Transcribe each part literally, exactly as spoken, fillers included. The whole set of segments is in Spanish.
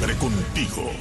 Siempre contigo.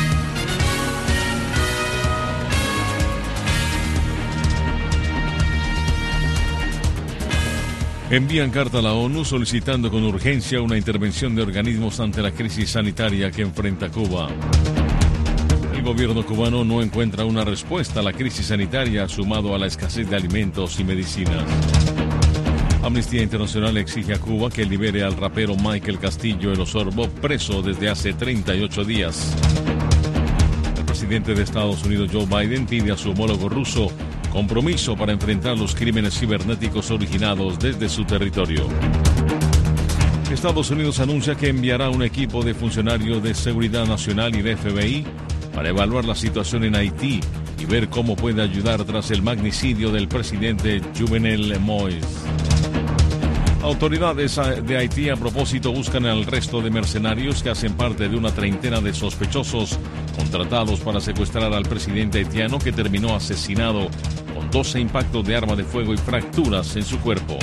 Envían carta a la ONU solicitando con urgencia una intervención de organismos ante la crisis sanitaria que enfrenta Cuba. El gobierno cubano no encuentra una respuesta a la crisis sanitaria sumado a la escasez de alimentos y medicinas. Amnistía Internacional exige a Cuba que libere al rapero Michael Castillo El Osorbo, preso desde hace treinta y ocho días. El presidente de Estados Unidos, Joe Biden, pide a su homólogo ruso compromiso para enfrentar los crímenes cibernéticos originados desde su territorio. Estados Unidos anuncia que enviará un equipo de funcionarios de Seguridad Nacional y de F B I para evaluar la situación en Haití y ver cómo puede ayudar tras el magnicidio del presidente Jovenel Moïse. Autoridades de Haití a propósito buscan al resto de mercenarios que hacen parte de una treintena de sospechosos contratados para secuestrar al presidente haitiano que terminó asesinado con doce impactos de arma de fuego y fracturas en su cuerpo.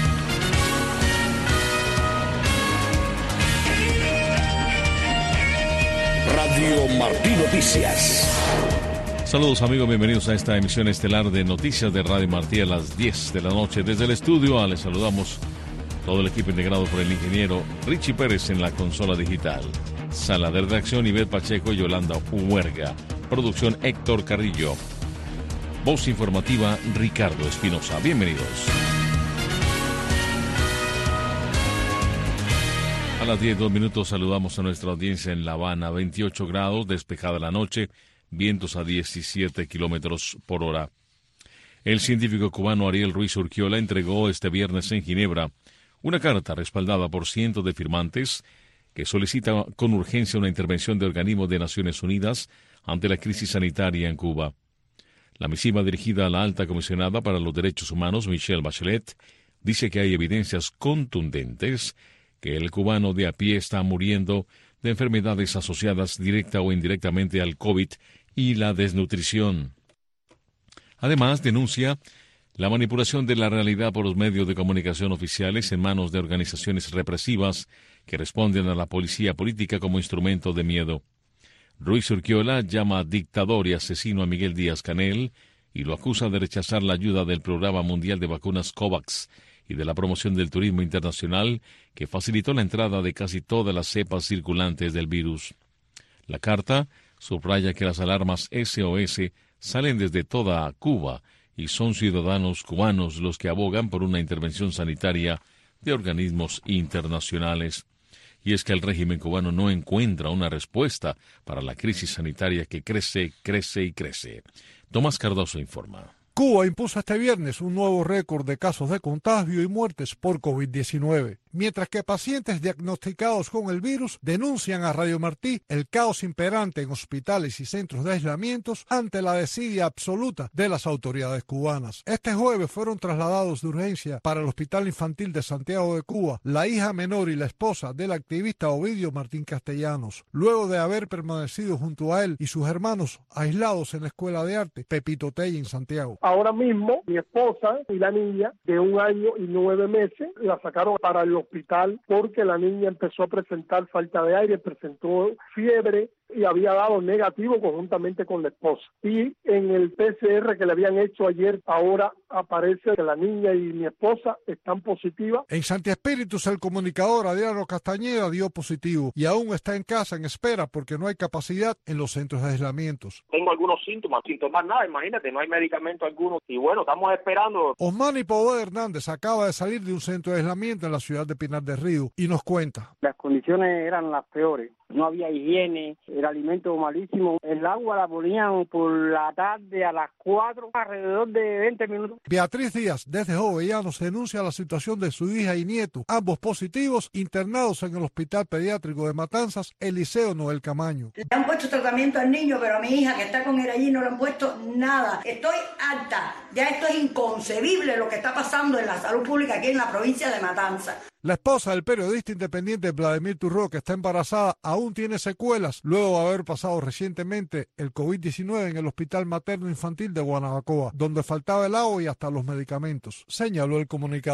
Radio Martí Noticias. Saludos amigos, bienvenidos a esta emisión estelar de Noticias de Radio Martí a las diez de la noche. Desde el estudio les saludamos todo el equipo integrado por el ingeniero Richie Pérez en la consola digital. Sala de redacción Ivette Pacheco y Yolanda Huerga. Producción Héctor Carrillo. Voz informativa Ricardo Espinosa. Bienvenidos. A las diez, dos minutos saludamos a nuestra audiencia en La Habana. veintiocho grados, despejada la noche, vientos a diecisiete kilómetros por hora. El científico cubano Ariel Ruiz Urquiola entregó este viernes en Ginebra una carta respaldada por cientos de firmantes que solicita con urgencia una intervención de organismos de Naciones Unidas ante la crisis sanitaria en Cuba. La misiva dirigida a la alta comisionada para los derechos humanos, Michelle Bachelet, dice que hay evidencias contundentes que el cubano de a pie está muriendo de enfermedades asociadas directa o indirectamente al COVID y la desnutrición. Además, denuncia la manipulación de la realidad por los medios de comunicación oficiales en manos de organizaciones represivas que responden a la policía política como instrumento de miedo. Ruiz Urquiola llama dictador y asesino a Miguel Díaz-Canel y lo acusa de rechazar la ayuda del Programa Mundial de Vacunas COVAX y de la promoción del turismo internacional que facilitó la entrada de casi todas las cepas circulantes del virus. La carta subraya que las alarmas S O S salen desde toda Cuba y son ciudadanos cubanos los que abogan por una intervención sanitaria de organismos internacionales. Y es que el régimen cubano no encuentra una respuesta para la crisis sanitaria que crece, crece y crece. Tomás Cardoso informa. Cuba impuso este viernes un nuevo récord de casos de contagio y muertes por COVID diecinueve, mientras que pacientes diagnosticados con el virus denuncian a Radio Martí el caos imperante en hospitales y centros de aislamientos ante la desidia absoluta de las autoridades cubanas. Este jueves fueron trasladados de urgencia para el Hospital Infantil de Santiago de Cuba la hija menor y la esposa del activista Ovidio Martín Castellanos, luego de haber permanecido junto a él y sus hermanos aislados en la Escuela de Arte Pepito Tella en Santiago. Ahora mismo mi esposa y la niña de un año y nueve meses la sacaron para el hospital porque la niña empezó a presentar falta de aire, presentó fiebre y había dado negativo conjuntamente con la esposa. Y en el P C R que le habían hecho ayer, ahora aparece que la niña y mi esposa están positivas. En Santi Espíritus, el comunicador Adriano Castañeda dio positivo y aún está en casa en espera porque no hay capacidad en los centros de aislamientos. Tengo algunos síntomas, síntomas nada, imagínate, no hay medicamento alguno y bueno, estamos esperando. Osmani Poder Hernández acaba de salir de un centro de aislamiento en la ciudad de Pinar del Río y nos cuenta. Las condiciones eran las peores. No había higiene, el alimento malísimo. El agua la ponían por la tarde a las cuatro, alrededor de veinte minutos. Beatriz Díaz, desde Jovellanos, denuncia la situación de su hija y nieto, ambos positivos, internados en el Hospital Pediátrico de Matanzas, Eliseo Noel Camaño. Le han puesto tratamiento al niño, pero a mi hija que está con él allí no le han puesto nada. Estoy harta. Ya esto es inconcebible lo que está pasando en la salud pública aquí en la provincia de Matanzas. La esposa del periodista independiente Vladimir Turró, que está embarazada, aún tiene secuelas luego de haber pasado recientemente el COVID diecinueve en el Hospital Materno Infantil de Guanabacoa, donde faltaba el agua y hasta los medicamentos, señaló el comunicador.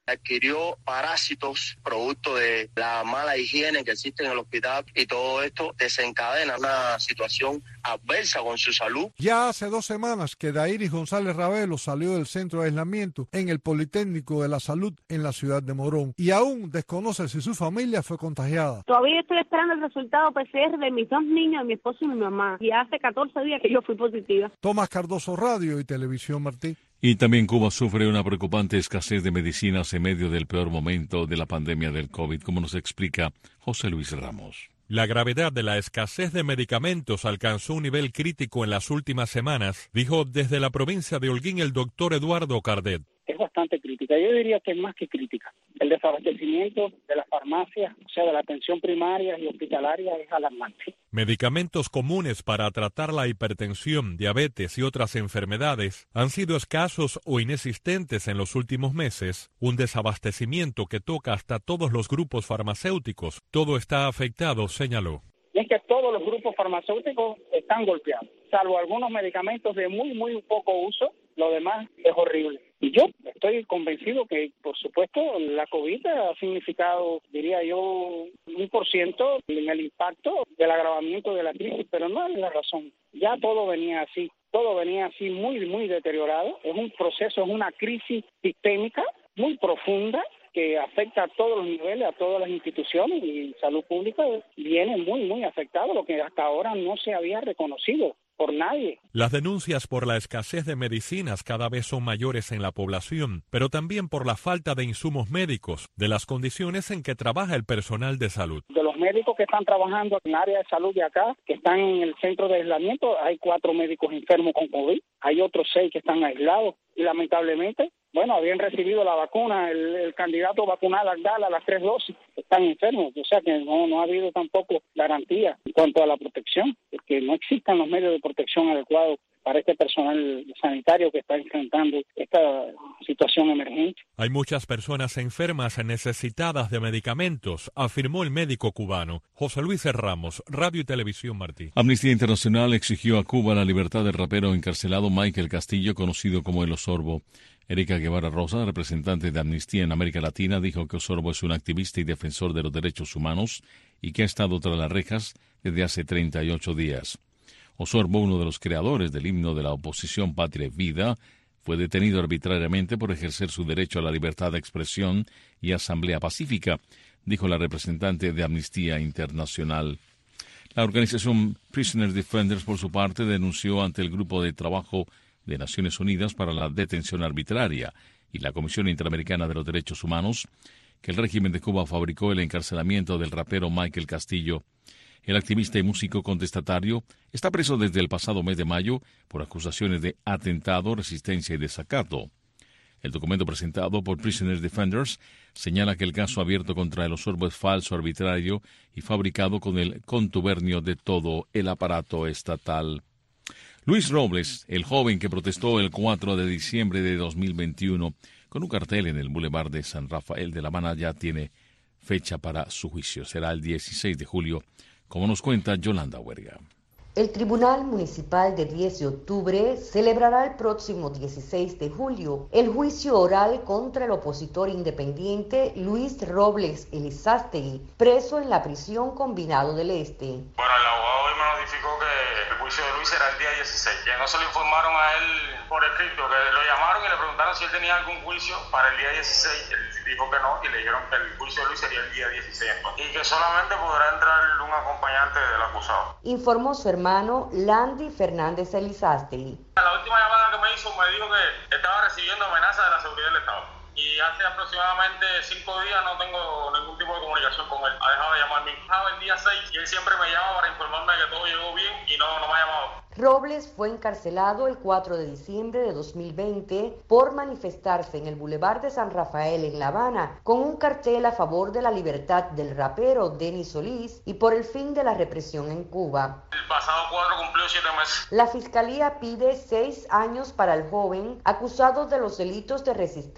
adquirió parásitos producto de la mala higiene que existe en el hospital y todo esto desencadena una situación adversa con su salud. Ya hace dos semanas que Dairis González Ravelo salió del centro de aislamiento en el Politécnico de la Salud en la ciudad de Morón y aún desconoce si su familia fue contagiada. Todavía estoy esperando el resultado P C R de mis dos niños, de mi esposo y mi mamá. Y hace catorce días que yo fui positiva. Tomás Cardoso, Radio y Televisión Martí. Y también Cuba sufre una preocupante escasez de medicinas en medio del peor momento de la pandemia del COVID, como nos explica José Luis Ramos. La gravedad de la escasez de medicamentos alcanzó un nivel crítico en las últimas semanas, dijo desde la provincia de Holguín el doctor Eduardo Cardet. Es bastante crítica, yo diría que es más que crítica. El desabastecimiento de las farmacias, o sea, de la atención primaria y hospitalaria es alarmante. Medicamentos comunes para tratar la hipertensión, diabetes y otras enfermedades han sido escasos o inexistentes en los últimos meses, un desabastecimiento que toca hasta todos los grupos farmacéuticos. Todo está afectado, señaló. Y es que todos los grupos farmacéuticos están golpeados, salvo algunos medicamentos de muy, muy poco uso, lo demás es horrible. Y yo estoy convencido que, por supuesto, la COVID ha significado, diría yo, un por ciento en el impacto del agravamiento de la crisis, pero no es la razón. Ya todo venía así, todo venía así muy, muy deteriorado. Es un proceso, es una crisis sistémica muy profunda que afecta a todos los niveles, a todas las instituciones, y salud pública viene muy, muy afectado, lo que hasta ahora no se había reconocido por nadie. Las denuncias por la escasez de medicinas cada vez son mayores en la población, pero también por la falta de insumos médicos, de las condiciones en que trabaja el personal de salud. De los médicos que están trabajando en el área de salud de acá, que están en el centro de aislamiento, hay cuatro médicos enfermos con COVID, hay otros seis que están aislados y lamentablemente, bueno, habían recibido la vacuna, el, el candidato vacunal Abdala, las tres dosis, están enfermos, o sea que no, no ha habido tampoco garantía en cuanto a la protección, que no existan los medios de protección adecuados para este personal sanitario que está enfrentando esta situación emergente. Hay muchas personas enfermas necesitadas de medicamentos, afirmó el médico cubano. José Luis Ramos, Radio y Televisión Martí. Amnistía Internacional exigió a Cuba la libertad del rapero encarcelado Michael Castillo, conocido como El Osorbo. Erika Guevara Rosa, representante de Amnistía en América Latina, dijo que Osorbo es un activista y defensor de los derechos humanos y que ha estado tras las rejas desde hace treinta y ocho días. Osorbo, uno de los creadores del himno de la oposición Patria y Vida, fue detenido arbitrariamente por ejercer su derecho a la libertad de expresión y asamblea pacífica, dijo la representante de Amnistía Internacional. La organización Prisoner Defenders, por su parte, denunció ante el Grupo de Trabajo de Naciones Unidas para la Detención Arbitraria y la Comisión Interamericana de los Derechos Humanos que el régimen de Cuba fabricó el encarcelamiento del rapero Michael Castillo. El activista y músico contestatario está preso desde el pasado mes de mayo por acusaciones de atentado, resistencia y desacato. El documento presentado por Prisoner Defenders señala que el caso abierto contra El Osorbo es falso, arbitrario y fabricado con el contubernio de todo el aparato estatal. Luis Robles, el joven que protestó el cuatro de diciembre de dos mil veintiuno con un cartel en el Boulevard de San Rafael de La Habana, ya tiene fecha para su juicio. Será el dieciséis de julio, como nos cuenta Yolanda Huerga. El Tribunal Municipal de diez de octubre celebrará el próximo dieciséis de julio el juicio oral contra el opositor independiente Luis Robles Elizástegui, preso en la prisión Combinado del Este. Bueno, el abogado hoy me notificó que el juicio de Luis era el día dieciséis, que no se lo informaron a él por escrito, que lo llamaron y le preguntaron si él tenía algún juicio para el día dieciséis, él dijo que no y le dijeron que el juicio de Luis sería el día dieciséis y que solamente podrá entrar un acompañante del acusado. Informó su hermano Landy Fernández Elizástegui. La última llamada que me hizo me dijo que estaba recibiendo amenazas de la seguridad del Estado y hace aproximadamente cinco días no tengo ningún tipo de comunicación con él. Ha dejado de llamarme. El día seis y él siempre me llama para informarme de que todo llegó bien y no, no me ha llamado. Robles fue encarcelado el cuatro de diciembre de dos mil veinte por manifestarse en el Boulevard de San Rafael en La Habana con un cartel a favor de la libertad del rapero Denis Solís y por el fin de la represión en Cuba. El pasado cuatro cumplió siete meses. La Fiscalía pide seis años para el joven acusado de los delitos de resistencia y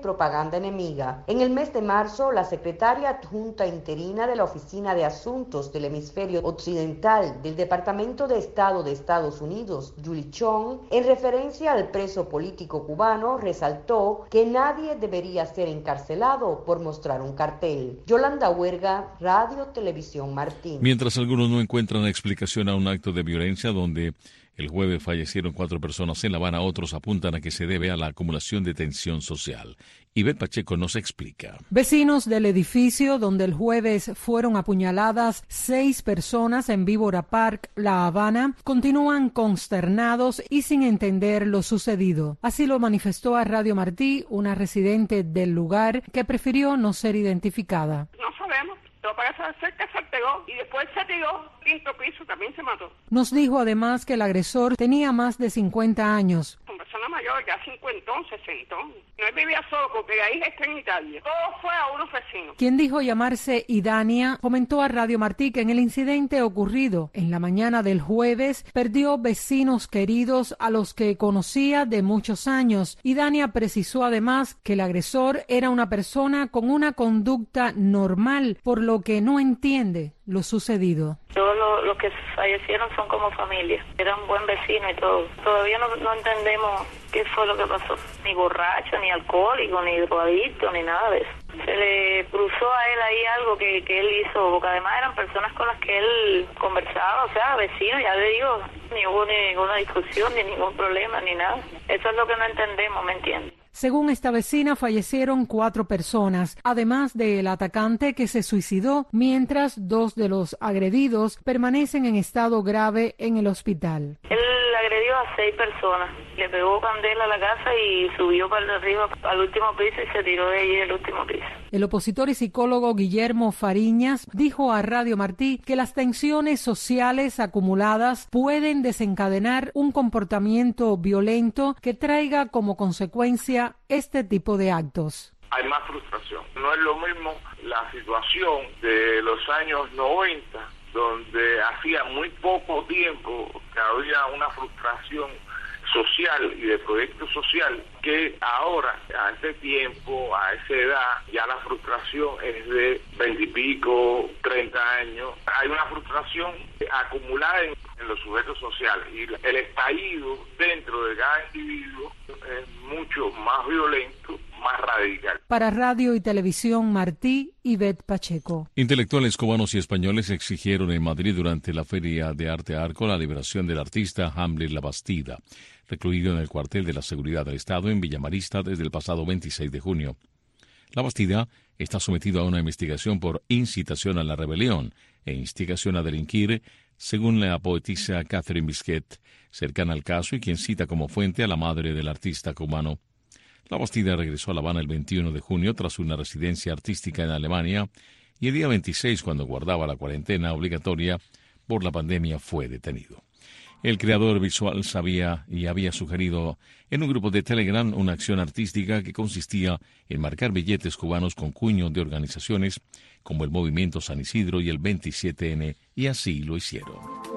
propaganda enemiga. En el mes de marzo, la secretaria adjunta interina de la Oficina de Asuntos del Hemisferio Occidental del Departamento de Estado de Estados Unidos, Julie Chong, en referencia al preso político cubano, resaltó que nadie debería ser encarcelado por mostrar un cartel. Yolanda Huerga, Radio Televisión Martín. Mientras algunos no encuentran explicación a un acto de violencia donde el jueves fallecieron cuatro personas en La Habana, otros apuntan a que se debe a la acumulación de tensión social. Ivette Pacheco nos explica. Vecinos del edificio donde el jueves fueron apuñaladas seis personas en Víbora Park, La Habana, continúan consternados y sin entender lo sucedido. Así lo manifestó a Radio Martí una residente del lugar que prefirió no ser identificada. No sabemos. Lo parece ser que se pegó y después se tiró, quinto piso, también se mató. Nos dijo además que el agresor tenía más de cincuenta años. Una persona mayor, ya cincuentón, sesentón. No él vivía solo porque la hija está en Italia. Todo fue a unos vecinos. Quien dijo llamarse Idania comentó a Radio Martí que en el incidente ocurrido en la mañana del jueves perdió vecinos queridos a los que conocía de muchos años. Idania precisó además que el agresor era una persona con una conducta normal, por lo que no entiende lo sucedido. Todos los lo que fallecieron son como familia, era un buen vecino y todo. Todavía no, no entendemos qué fue lo que pasó, ni borracho, ni alcohólico, ni drogadicto, ni nada de eso. Se le cruzó a él ahí algo que, que él hizo, porque además eran personas con las que él conversaba, o sea, vecinos, ya le digo, ni hubo ni ninguna discusión, ni ningún problema, ni nada. Eso es lo que no entendemos, ¿me entiendes? Según esta vecina, fallecieron cuatro personas, además del atacante que se suicidó, mientras dos de los agredidos permanecen en estado grave en el hospital. Él agredió a seis personas, le pegó candela a la casa y subió para arriba al último piso y se tiró de allí del último piso. El opositor y psicólogo Guillermo Fariñas dijo a Radio Martí que las tensiones sociales acumuladas pueden desencadenar un comportamiento violento que traiga como consecuencia este tipo de actos. Hay más frustración. No es lo mismo la situación de los años noventa, donde hacía muy poco tiempo que había una frustración social y de proyecto social, que ahora, a este tiempo, a esa edad, ya la frustración es de veintipico, treinta años. Hay una frustración acumulada en, en los sujetos sociales y el estallido dentro de cada individuo es mucho más violento, más radical. Para Radio y Televisión Martí, Ivette Pacheco. Intelectuales cubanos y españoles exigieron en Madrid durante la Feria de Arte Arco la liberación del artista Hamlet Labastida, recluido en el cuartel de la Seguridad del Estado en Villamarista desde el pasado veintiséis de junio. Labastida está sometido a una investigación por incitación a la rebelión e instigación a delinquir, según la poetisa Catherine Bisquet, cercana al caso y quien cita como fuente a la madre del artista cubano. Labastida regresó a La Habana el veintiuno de junio tras una residencia artística en Alemania y el día veintiséis, cuando guardaba la cuarentena obligatoria por la pandemia, fue detenido. El creador visual sabía y había sugerido en un grupo de Telegram una acción artística que consistía en marcar billetes cubanos con cuño de organizaciones como el Movimiento San Isidro y el veintisiete ene, y así lo hicieron.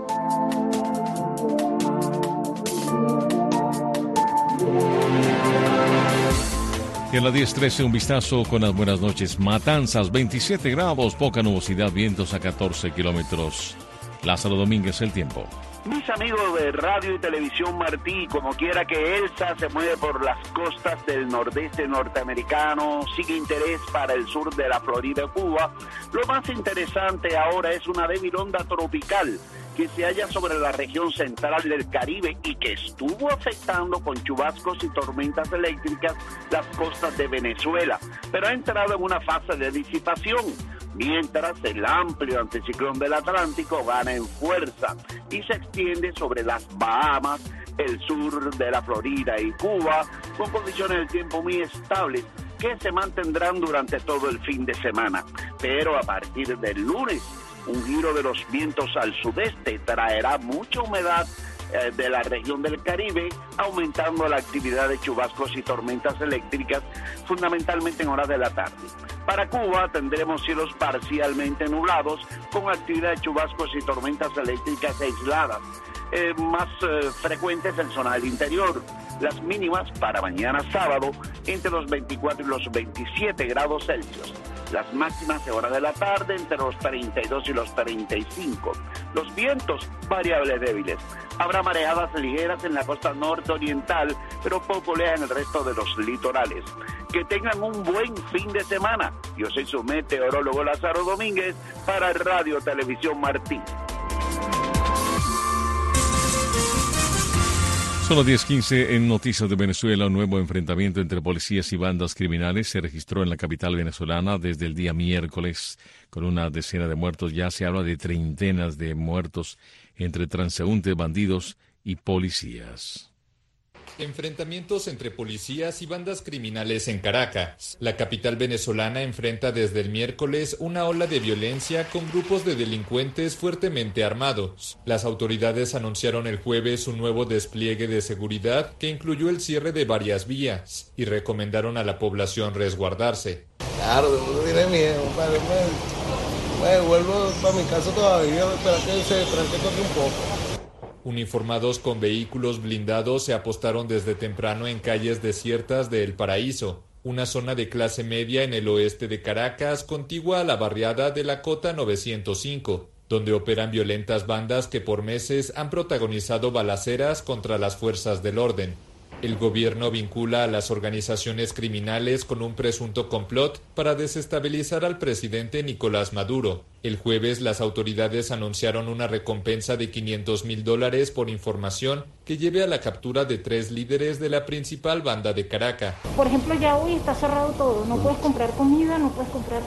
Y a las diez trece un vistazo con las buenas noches. Matanzas, veintisiete grados, poca nubosidad, vientos a catorce kilómetros. Lázaro Domínguez, el tiempo. Mis amigos de Radio y Televisión Martí, como quiera que Elsa se mueve por las costas del nordeste norteamericano, sigue interés para el sur de la Florida y Cuba, lo más interesante ahora es una débil onda tropical que se halla sobre la región central del Caribe y que estuvo afectando con chubascos y tormentas eléctricas las costas de Venezuela, pero ha entrado en una fase de disipación, mientras el amplio anticiclón del Atlántico gana en fuerza y se extiende sobre las Bahamas, el sur de la Florida y Cuba, con condiciones del tiempo muy estables que se mantendrán durante todo el fin de semana. Pero a partir del lunes, un giro de los vientos al sudeste traerá mucha humedad eh, de la región del Caribe, aumentando la actividad de chubascos y tormentas eléctricas, fundamentalmente en horas de la tarde. Para Cuba tendremos cielos parcialmente nublados, con actividad de chubascos y tormentas eléctricas aisladas, eh, más eh, frecuentes en zona del interior. Las mínimas para mañana sábado entre los veinticuatro y los veintisiete grados Celsius. Las máximas de hora de la tarde entre los treinta y dos y los treinta y cinco. Los vientos variables débiles. Habrá marejadas ligeras en la costa norte-oriental, pero poco oleaje en el resto de los litorales. Que tengan un buen fin de semana. Yo soy su meteorólogo Lázaro Domínguez para Radio Televisión Martí. Son las diez quince en Noticias de Venezuela. Un nuevo enfrentamiento entre policías y bandas criminales se registró en la capital venezolana desde el día miércoles. Con una decena de muertos, ya se habla de treintenas de muertos entre transeúntes, bandidos y policías. Enfrentamientos entre policías y bandas criminales en Caracas. La capital venezolana enfrenta desde el miércoles una ola de violencia con grupos de delincuentes fuertemente armados. Las autoridades anunciaron el jueves un nuevo despliegue de seguridad que incluyó el cierre de varias vías y recomendaron a la población resguardarse. Claro, no tiene miedo, padre. Me vuelvo para mi casa todavía, espera que se tranque todo un poco. Uniformados con vehículos blindados se apostaron desde temprano en calles desiertas de El Paraíso, una zona de clase media en el oeste de Caracas, contigua a la barriada de la Cota novecientos cinco, donde operan violentas bandas que por meses han protagonizado balaceras contra las fuerzas del orden. El gobierno vincula a las organizaciones criminales con un presunto complot para desestabilizar al presidente Nicolás Maduro. El jueves las autoridades anunciaron una recompensa de quinientos mil dólares por información que lleve a la captura de tres líderes de la principal banda de Caracas. Por ejemplo, ya hoy está cerrado todo, no puedes comprar comida, no puedes comprar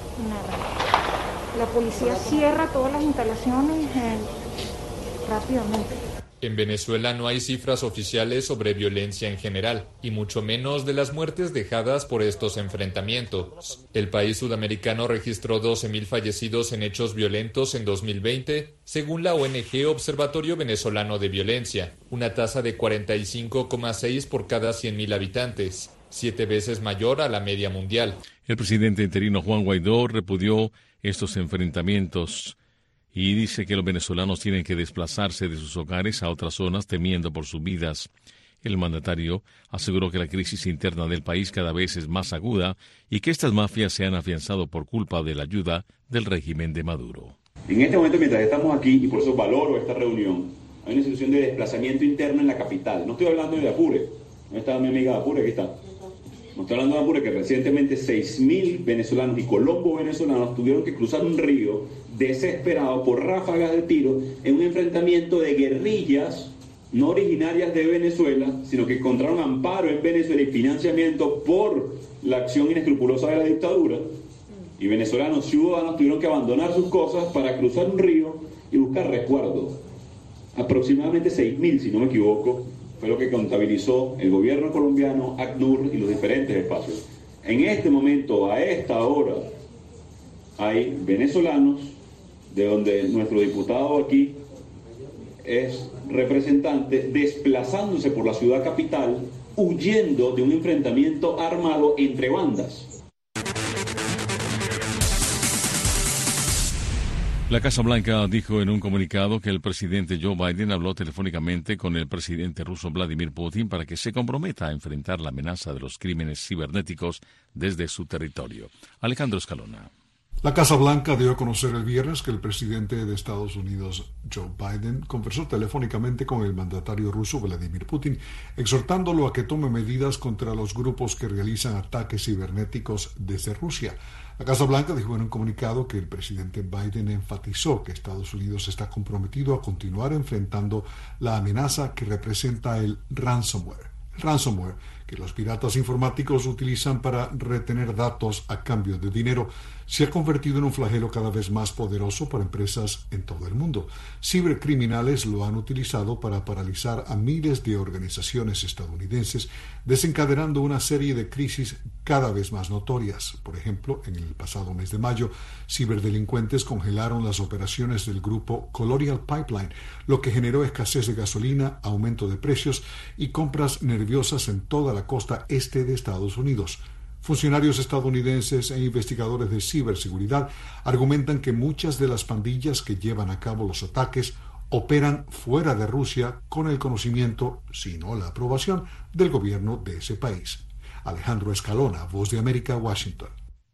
nada. La policía cierra todas las instalaciones eh, rápidamente. En Venezuela no hay cifras oficiales sobre violencia en general, y mucho menos de las muertes dejadas por estos enfrentamientos. El país sudamericano registró doce mil fallecidos en hechos violentos en dos mil veinte, según la O N G Observatorio Venezolano de Violencia, una tasa de cuarenta y cinco coma seis por cada cien mil habitantes, siete veces mayor a la media mundial. El presidente interino Juan Guaidó repudió estos enfrentamientos y dice que los venezolanos tienen que desplazarse de sus hogares a otras zonas temiendo por sus vidas. El mandatario aseguró que la crisis interna del país cada vez es más aguda y que estas mafias se han afianzado por culpa de la ayuda del régimen de Maduro. En este momento, mientras estamos aquí, y por eso valoro esta reunión, hay una situación de desplazamiento interno en la capital. No estoy hablando de Apure. ¿Dónde está mi amiga Apure? Aquí está. No estoy hablando de Apure, que recientemente seis mil venezolanos y colombo venezolanos tuvieron que cruzar un río desesperados por ráfagas de tiro en un enfrentamiento de guerrillas no originarias de Venezuela, sino que encontraron amparo en Venezuela y financiamiento por la acción inescrupulosa de la dictadura. Y venezolanos ciudadanos tuvieron que abandonar sus cosas para cruzar un río y buscar resguardo. Aproximadamente seis mil, si no me equivoco, fue lo que contabilizó el gobierno colombiano, ACNUR y los diferentes espacios. En este momento, a esta hora, hay venezolanos, de donde nuestro diputado aquí es representante, desplazándose por la ciudad capital, huyendo de un enfrentamiento armado entre bandas. La Casa Blanca dijo en un comunicado que el presidente Joe Biden habló telefónicamente con el presidente ruso Vladimir Putin para que se comprometa a enfrentar la amenaza de los crímenes cibernéticos desde su territorio. Alejandro Escalona. La Casa Blanca dio a conocer el viernes que el presidente de Estados Unidos, Joe Biden, conversó telefónicamente con el mandatario ruso Vladimir Putin, exhortándolo a que tome medidas contra los grupos que realizan ataques cibernéticos desde Rusia. La Casa Blanca dijo en un comunicado que el presidente Biden enfatizó que Estados Unidos está comprometido a continuar enfrentando la amenaza que representa el ransomware. El ransomware, que los piratas informáticos utilizan para retener datos a cambio de dinero, se ha convertido en un flagelo cada vez más poderoso para empresas en todo el mundo. Cibercriminales lo han utilizado para paralizar a miles de organizaciones estadounidenses, desencadenando una serie de crisis cada vez más notorias. Por ejemplo, en el pasado mes de mayo, ciberdelincuentes congelaron las operaciones del grupo Colonial Pipeline, lo que generó escasez de gasolina, aumento de precios y compras nerviosas en toda la costa este de Estados Unidos. Funcionarios estadounidenses e investigadores de ciberseguridad argumentan que muchas de las pandillas que llevan a cabo los ataques operan fuera de Rusia con el conocimiento, si no la aprobación, del gobierno de ese país. Alejandro Escalona, Voz de América, Washington.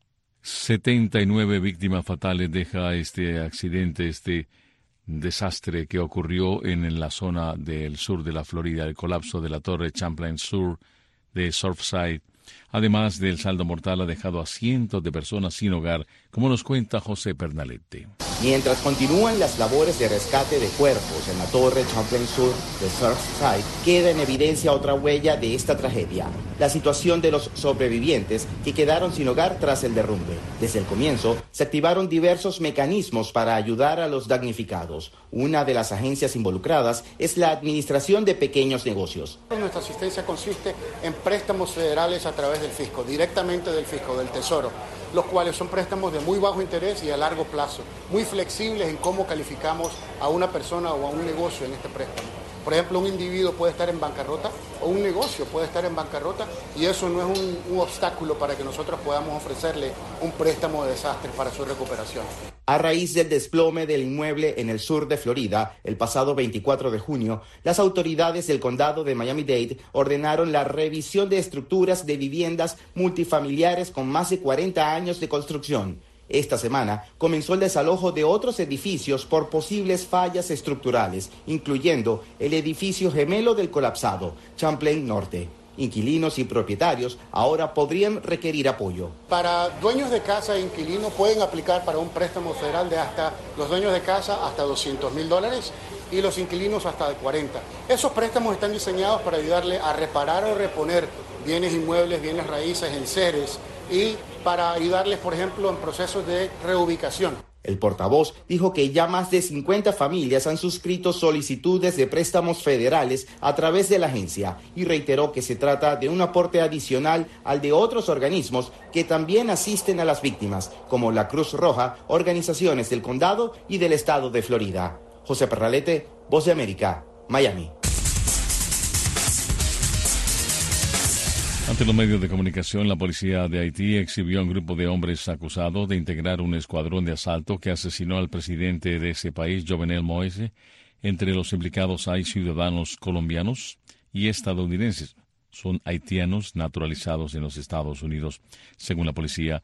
setenta y nueve víctimas fatales deja este accidente, este desastre que ocurrió en la zona del sur de la Florida, el colapso de la torre Champlain Sur de Surfside. Además del saldo mortal, ha dejado a cientos de personas sin hogar, como nos cuenta José Pernalete. Mientras continúan las labores de rescate de cuerpos en la torre Champlain Sur de Surfside, queda en evidencia otra huella de esta tragedia: la situación de los sobrevivientes que quedaron sin hogar tras el derrumbe. Desde el comienzo, se activaron diversos mecanismos para ayudar a los damnificados. Una de las agencias involucradas es la Administración de Pequeños Negocios. Nuestra asistencia consiste en préstamos federales a través del fisco, directamente del fisco, del Tesoro, los cuales son préstamos de muy bajo interés y a largo plazo, muy flexibles en cómo calificamos a una persona o a un negocio en este préstamo. Por ejemplo, un individuo puede estar en bancarrota o un negocio puede estar en bancarrota y eso no es un, un obstáculo para que nosotros podamos ofrecerle un préstamo de desastre para su recuperación. A raíz del desplome del inmueble en el sur de Florida, el pasado veinticuatro de junio, las autoridades del condado de Miami-Dade ordenaron la revisión de estructuras de viviendas multifamiliares con más de cuarenta años de construcción. Esta semana comenzó el desalojo de otros edificios por posibles fallas estructurales, incluyendo el edificio gemelo del colapsado, Champlain Norte. Inquilinos y propietarios ahora podrían requerir apoyo. Para dueños de casa e inquilinos pueden aplicar para un préstamo federal de hasta, los dueños de casa hasta doscientos mil dólares y los inquilinos hasta de cuarenta. Esos préstamos están diseñados para ayudarle a reparar o reponer bienes inmuebles, bienes raíces, enseres y para ayudarles, por ejemplo, en procesos de reubicación. El portavoz dijo que ya más de cincuenta familias han suscrito solicitudes de préstamos federales a través de la agencia y reiteró que se trata de un aporte adicional al de otros organismos que también asisten a las víctimas, como la Cruz Roja, organizaciones del condado y del estado de Florida. José Pernalete, Voz de América, Miami. Ante los medios de comunicación, la policía de Haití exhibió a un grupo de hombres acusados de integrar un escuadrón de asalto que asesinó al presidente de ese país, Jovenel Moïse. Entre los implicados hay ciudadanos colombianos y estadounidenses. Son haitianos naturalizados en los Estados Unidos. Según la policía,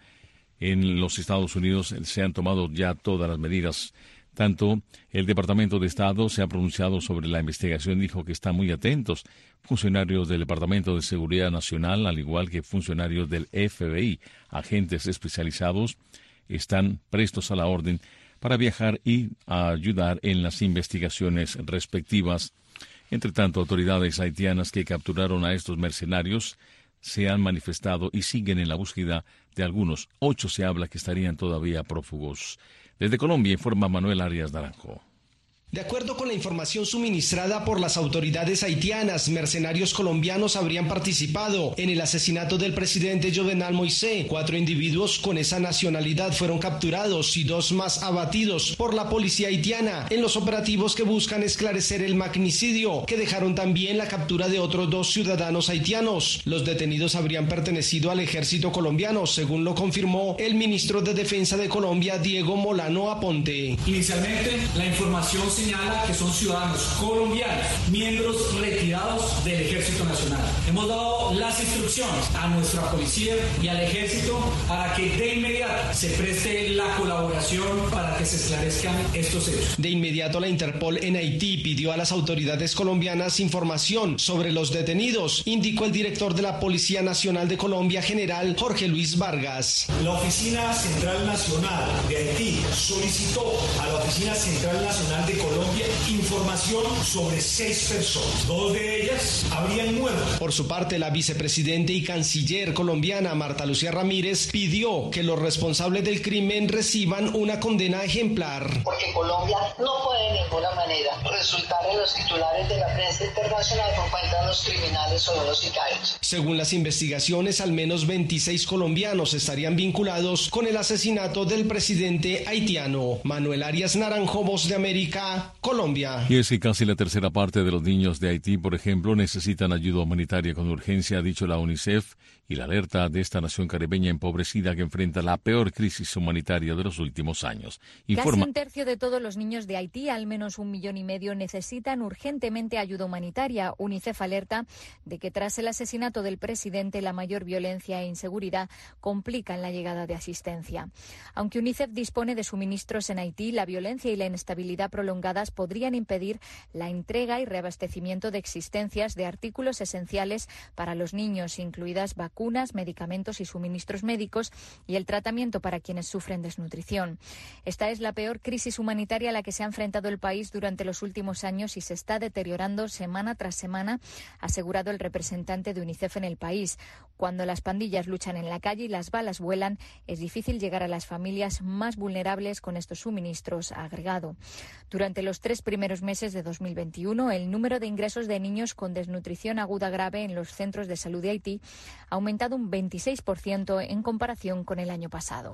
en los Estados Unidos se han tomado ya todas las medidas. Tanto el Departamento de Estado se ha pronunciado sobre la investigación, dijo que están muy atentos. Funcionarios del Departamento de Seguridad Nacional, al igual que funcionarios del F B I, agentes especializados, están prestos a la orden para viajar y a ayudar en las investigaciones respectivas. Entre tanto, autoridades haitianas que capturaron a estos mercenarios se han manifestado y siguen en la búsqueda de algunos. Ocho se habla que estarían todavía prófugos. Desde Colombia informa Manuel Arias Naranjo. De acuerdo con la información suministrada por las autoridades haitianas, mercenarios colombianos habrían participado en el asesinato del presidente Jovenel Moïse. Cuatro individuos con esa nacionalidad fueron capturados y dos más abatidos por la policía haitiana en los operativos que buscan esclarecer el magnicidio, que dejaron también la captura de otros dos ciudadanos haitianos. Los detenidos habrían pertenecido al ejército colombiano, según lo confirmó el ministro de Defensa de Colombia, Diego Molano Aponte. Inicialmente, la información se señala que son ciudadanos colombianos, miembros retirados del Ejército Nacional. Hemos dado las instrucciones a nuestra policía y al Ejército para que de inmediato se preste la colaboración para que se esclarezcan estos hechos. De inmediato la Interpol en Haití pidió a las autoridades colombianas información sobre los detenidos, indicó el director de la Policía Nacional de Colombia, general Jorge Luis Vargas. La Oficina Central Nacional de Haití solicitó a la Oficina Central Nacional de Colombia información sobre seis personas. Dos de ellas habrían muerto. Por su parte, la vicepresidenta y canciller colombiana Marta Lucía Ramírez pidió que los responsables del crimen reciban una condena ejemplar. Porque Colombia no puede de ninguna manera resultar en los los titulares de la prensa internacional que encuentran los criminales o los sicarios. Según las investigaciones, al menos veintiséis colombianos estarían vinculados con el asesinato del presidente haitiano. Manuel Arias Naranjo, Voz de América, Colombia. Y es que casi la tercera parte de los niños de Haití, por ejemplo, necesitan ayuda humanitaria con urgencia, ha dicho la UNICEF, y la alerta de esta nación caribeña empobrecida que enfrenta la peor crisis humanitaria de los últimos años. Informa... Casi un tercio de todos los niños de Haití, al menos un millón y medio, necesitan urgentemente ayuda humanitaria. UNICEF alerta de que tras el asesinato del presidente, la mayor violencia e inseguridad complican la llegada de asistencia. Aunque UNICEF dispone de suministros en Haití, la violencia y la inestabilidad prolongadas podrían impedir la entrega y reabastecimiento de existencias de artículos esenciales para los niños, incluidas vacunas, medicamentos y suministros médicos, y el tratamiento para quienes sufren desnutrición. Esta es la peor crisis humanitaria a la que se ha enfrentado el país durante los últimos años y se está deteriorando semana tras semana, ha asegurado el representante de UNICEF en el país. Cuando las pandillas luchan en la calle y las balas vuelan, es difícil llegar a las familias más vulnerables con estos suministros, ha agregado. Durante los tres primeros meses de dos mil veintiuno, el número de ingresos de niños con desnutrición aguda grave en los centros de salud de Haití ha aumentado un veintiséis por ciento en comparación con el año pasado.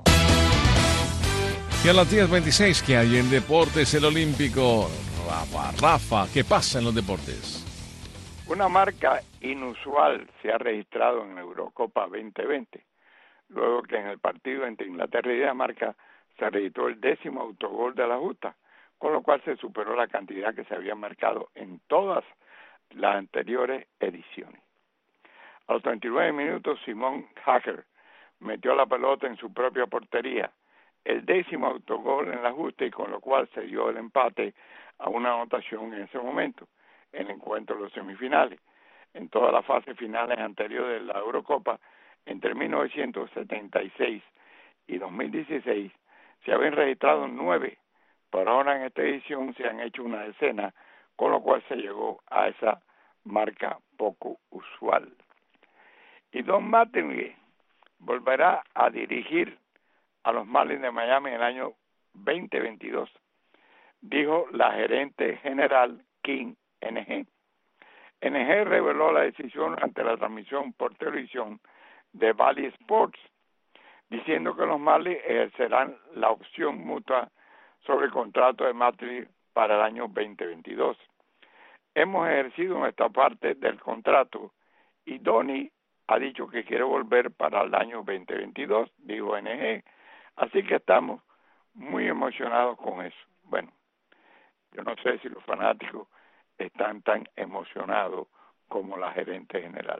Y a las diez veintiséis, que hay en Deportes, el Olímpico. Rafa, Rafa, ¿qué pasa en los deportes? Una marca inusual se ha registrado en la Eurocopa veinte veinte, luego que en el partido entre Inglaterra y Dinamarca se registró el décimo autogol de la justa, con lo cual se superó la cantidad que se había marcado en todas las anteriores ediciones. A los treinta y nueve minutos, Simon Hacker metió la pelota en su propia portería, el décimo autogol en la justa, y con lo cual se dio el empate a una anotación en ese momento, en el encuentro de los semifinales. En todas las fases finales anteriores de la Eurocopa, entre mil novecientos setenta y seis y dos mil dieciséis, se habían registrado nueve, pero ahora en esta edición se han hecho una decena, con lo cual se llegó a esa marca poco usual. Y Don Mattingly volverá a dirigir a los Marlins de Miami en el año veinte veintidós, dijo la gerente general Kim N G. N G reveló la decisión ante la transmisión por televisión de Bally Sports, diciendo que los Marlins ejercerán la opción mutua sobre el contrato de Mattingly para el año veinte veintidós. Hemos ejercido nuestra parte del contrato y Donnie ha dicho que quiere volver para el año veinte veintidós, dijo N G. Así que estamos muy emocionados con eso. Bueno, yo no sé si los fanáticos están tan emocionados como la gerente general.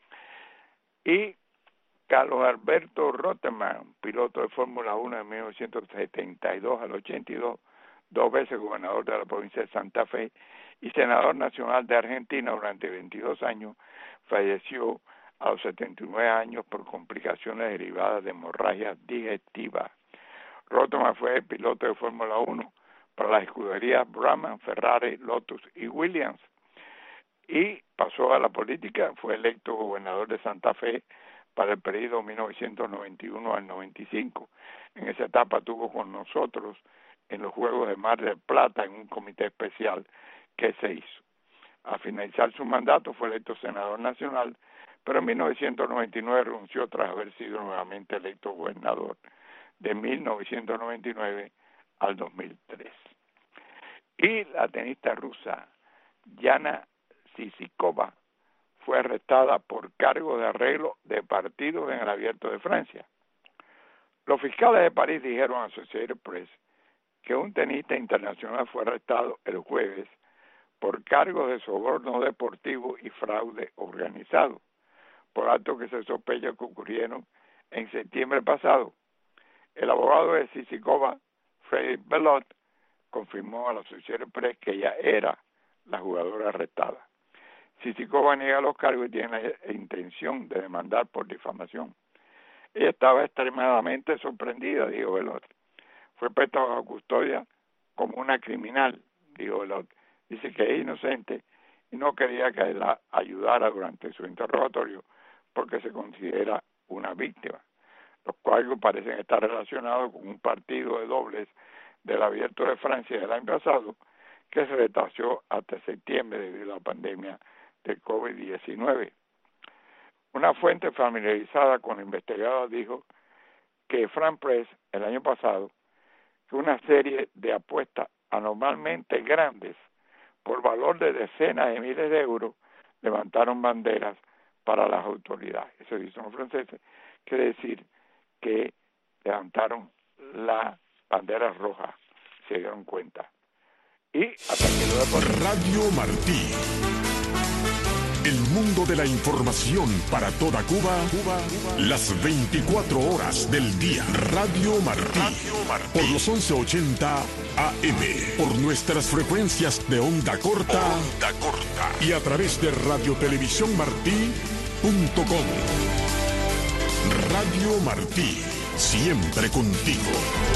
Y Carlos Alberto Rottenmann, piloto de Fórmula uno de mil novecientos setenta y dos al ochenta y dos, dos veces gobernador de la provincia de Santa Fe y senador nacional de Argentina durante veintidós años, falleció a los setenta y nueve años por complicaciones derivadas de hemorragia digestiva. Rottenmann fue piloto de Fórmula uno para las escuderías Brabham, Ferrari, Lotus y Williams, y pasó a la política. Fue electo gobernador de Santa Fe para el periodo mil novecientos noventa y uno al noventa y cinco. En esa etapa estuvo con nosotros en los Juegos de Mar del Plata en un comité especial que se hizo. Al finalizar su mandato fue electo senador nacional, pero en mil novecientos noventa y nueve renunció tras haber sido nuevamente electo gobernador de mil novecientos noventa y nueve al dos mil tres. Y la tenista rusa Yana Sissikova fue arrestada por cargo de arreglo de partidos en el Abierto de Francia. Los fiscales de París dijeron a Associated Press que un tenista internacional fue arrestado el jueves por cargos de soborno deportivo y fraude organizado, por actos que se sospecha que ocurrieron en septiembre pasado. El abogado de Sissikova, Frederick Belot, confirmó a la Associated Press que ella era la jugadora arrestada. Sissikova niega los cargos y tiene la intención de demandar por difamación. Ella estaba extremadamente sorprendida, dijo Belot. Fue puesta bajo custodia como una criminal, dijo Belot. Dice que es inocente y no quería que la ayudara durante su interrogatorio porque se considera una víctima. Los cargos parecen estar relacionados con un partido de dobles del Abierto de Francia del año pasado que se retrasó hasta septiembre debido a la pandemia del COVID diecinueve. Una fuente familiarizada con la investigada dijo que France Press el año pasado que una serie de apuestas anormalmente grandes por valor de decenas de miles de euros levantaron banderas para las autoridades. Eso dicen los franceses, quiere decir que levantaron las banderas rojas, se dieron cuenta. Y hasta que luego... Radio Martí. El mundo de la información para toda Cuba, Cuba, Cuba, las veinticuatro horas del día. Radio Martí. Radio Martí. Por los once ochenta A M. Por nuestras frecuencias de onda corta. Onda corta. Y a través de radio televisión martí punto com. Radio Martí. Siempre contigo.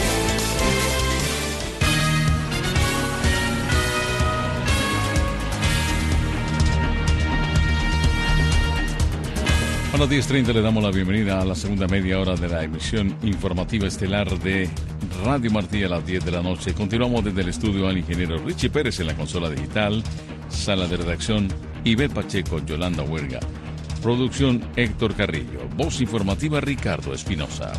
A las diez treinta le damos la bienvenida a la segunda media hora de la emisión informativa estelar de Radio Martí a las diez de la noche. Continuamos desde el estudio al ingeniero Richie Pérez en la consola digital, sala de redacción Ivette Pacheco, Yolanda Huerga, producción Héctor Carrillo, voz informativa Ricardo Espinosa.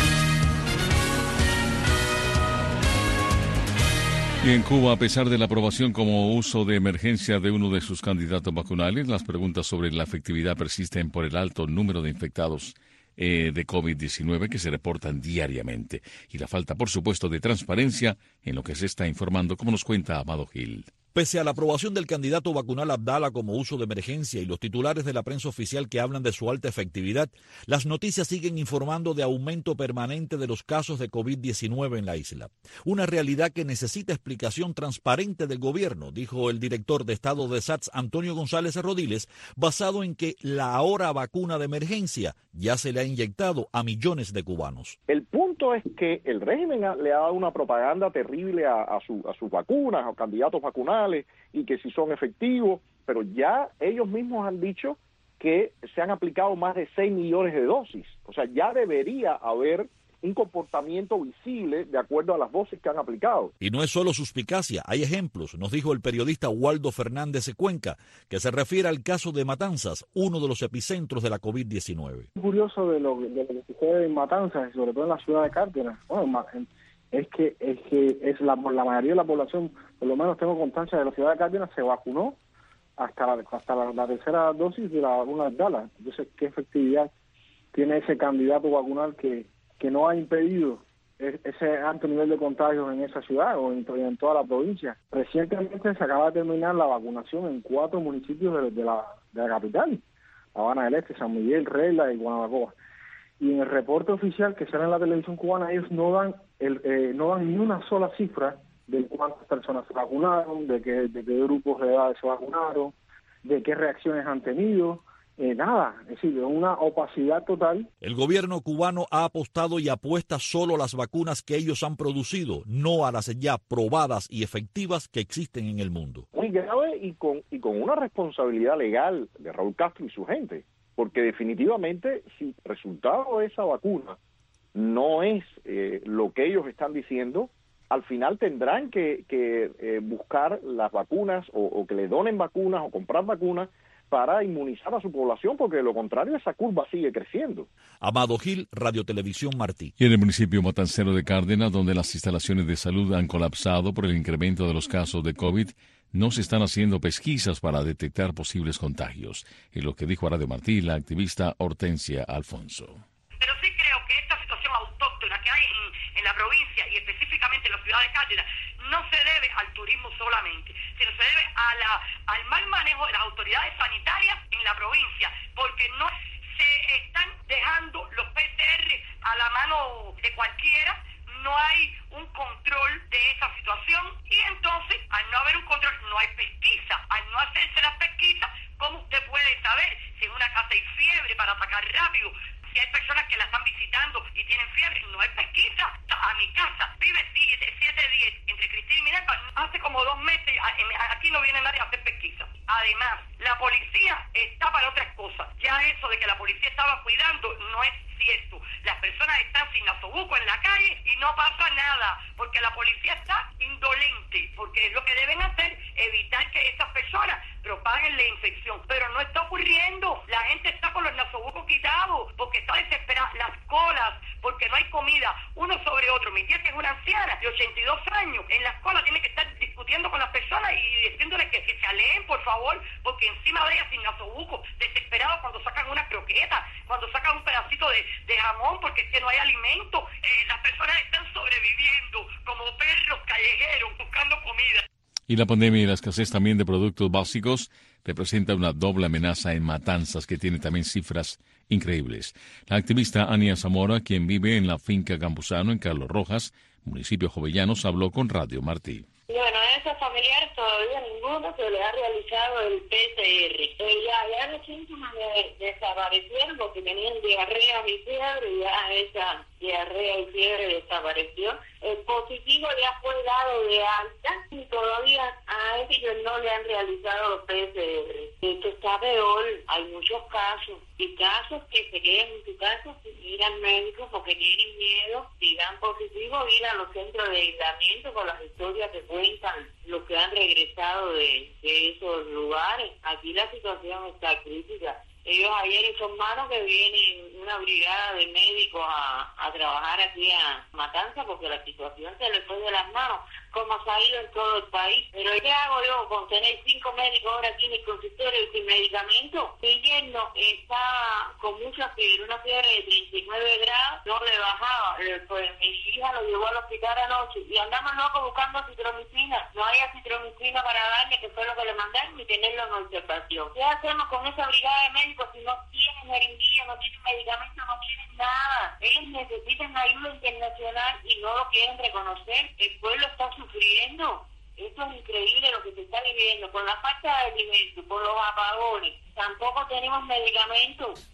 Y en Cuba, a pesar de la aprobación como uso de emergencia de uno de sus candidatos vacunales, las preguntas sobre la efectividad persisten por el alto número de infectados eh, de COVID diecinueve que se reportan diariamente y la falta, por supuesto, de transparencia en lo que se está informando, como nos cuenta Amado Gil. Pese a la aprobación del candidato vacunal Abdala como uso de emergencia y los titulares de la prensa oficial que hablan de su alta efectividad, las noticias siguen informando de aumento permanente de los casos de COVID diecinueve en la isla. Una realidad que necesita explicación transparente del gobierno, dijo el director de Estado de S A T S, Antonio González Rodiles, basado en que la ahora vacuna de emergencia ya se le ha inyectado a millones de cubanos. El punto es que el régimen le ha dado una propaganda terrible a, a, su, a sus vacunas, a candidatos vacunales, y que si son efectivos, pero ya ellos mismos han dicho que se han aplicado más de seis millones de dosis. O sea, ya debería haber un comportamiento visible de acuerdo a las dosis que han aplicado. Y no es solo suspicacia, hay ejemplos, nos dijo el periodista Waldo Fernández de Cuenca, que se refiere al caso de Matanzas, uno de los epicentros de la COVID diecinueve. Curioso de lo, de lo que sucede en Matanzas, y sobre todo en la ciudad de Cárdenas, bueno, es que es que es la, la mayoría de la población, por lo menos tengo constancia de la ciudad de Cárdenas, se vacunó hasta la, hasta la, la tercera dosis de la vacuna de Abdala. Entonces, ¿qué efectividad tiene ese candidato vacunal que, que no ha impedido ese alto nivel de contagios en esa ciudad o en, en toda la provincia? Recientemente se acaba de terminar la vacunación en cuatro municipios de, de, la, de la capital, La Habana del Este, San Miguel, Regla y Guanabacoa. Y en el reporte oficial que sale en la televisión cubana, ellos no dan el, eh, no dan ni una sola cifra de cuántas personas se vacunaron, de qué, de qué grupos de edad se vacunaron, de qué reacciones han tenido, eh, nada, es decir, una opacidad total. El gobierno cubano ha apostado y apuesta solo a las vacunas que ellos han producido, no a las ya probadas y efectivas que existen en el mundo. Muy grave y con, y con una responsabilidad legal de Raúl Castro y su gente. Porque definitivamente, si el resultado de esa vacuna no es eh, lo que ellos están diciendo, al final tendrán que, que eh, buscar las vacunas o, o que le donen vacunas o comprar vacunas para inmunizar a su población, porque de lo contrario esa curva sigue creciendo. Amado Gil, Radio Televisión Martí. Y en el municipio matancero de Cárdenas, donde las instalaciones de salud han colapsado por el incremento de los casos de COVID, no se están haciendo pesquisas para detectar posibles contagios. Es lo que dijo a Radio Martí la activista Hortensia Alfonso. Pero sí creo que esta situación autóctona que hay en, en la provincia y específicamente en la ciudad de Cárdenas no se debe al turismo solamente, sino se debe a la, al mal manejo de las autoridades sanitarias en la provincia, porque no se están dejando los P C R a la mano de cualquiera, no hay un control de esa situación y entonces al no haber un control no hay pesquisa, al no hacerse las pesquisas, ¿cómo usted puede saber si en una casa hay fiebre para atacar rápido? Si hay personas que la están visitando y tienen fiebre, no hay pesquisa. A mi casa vive siete diez entre Cristina y Minerva. Hace como dos meses aquí no viene nadie a hacer pesquisa. Además, la policía está para otras cosas. Ya eso de que la policía estaba cuidando no es cierto. Las personas están sin nasobuco en la calle y no pasa nada, porque la policía está indolente, porque lo que deben hacer infección, pero no está ocurriendo. La gente está con los nasobucos quitados porque está desesperada, las colas, porque no hay comida, uno sobre otro. Mi tía, que es una anciana de ochenta y dos años, en la escuela tiene que estar discutiendo con las personas y diciéndoles que, que se aleen, por favor, porque encima de ella sin nasobuco, desesperados cuando sacan una croqueta, cuando sacan un pedacito de, de jamón, porque es que no hay alimento. Eh, las personas están sobreviviendo como perros callejeros buscando comida. Y la pandemia y la escasez también de productos básicos representa una doble amenaza en Matanzas, que tiene también cifras increíbles. La activista Ania Zamora, quien vive en la finca Campuzano en Carlos Rojas, municipio Jovellanos, habló con Radio Martí. Y bueno, a esos familiares todavía ninguno se le ha realizado el P C R. Eh, ya, ya los síntomas de, desaparecieron porque tenían diarrea y fiebre, y ya esa diarrea y fiebre desapareció. El positivo ya fue dado de alta y todavía a ellos no le han realizado los P C R. Esto está peor, hay muchos casos y casos que se quedan en su casa sin ir al médico porque tienen miedo, si dan positivo, ir a los centros de aislamiento con las historias que cuentan los que han regresado de, de esos lugares. Aquí la situación está crítica. Ellos ayer y su hermano que vienen una brigada de médicos a, a trabajar aquí a Matanza porque la situación se les fue de las manos, como ha salido en todo el país. Pero ¿qué hago yo con tener cinco médicos ahora aquí en el consultorio y sin medicamento? Mi yerno está con mucha fiebre, una fiebre de treinta y nueve grados, no le bajaba. Pues mi hija lo llevó al hospital anoche y andamos locos buscando citromicina. No hay citromicina para darle, que fue lo que le mandaron, y tenerlo en observación. ¿Qué hacemos con esa brigada de médicos si no tienen jeringuilla, no tienen medicamentos, no tienen nada? Ellos necesitan ayuda internacional y no lo quieren reconocer. El pueblo está sufriendo. Esto es increíble lo que se está viviendo, con la falta de alimentos, con los apagones. Tampoco tenemos medicamentos.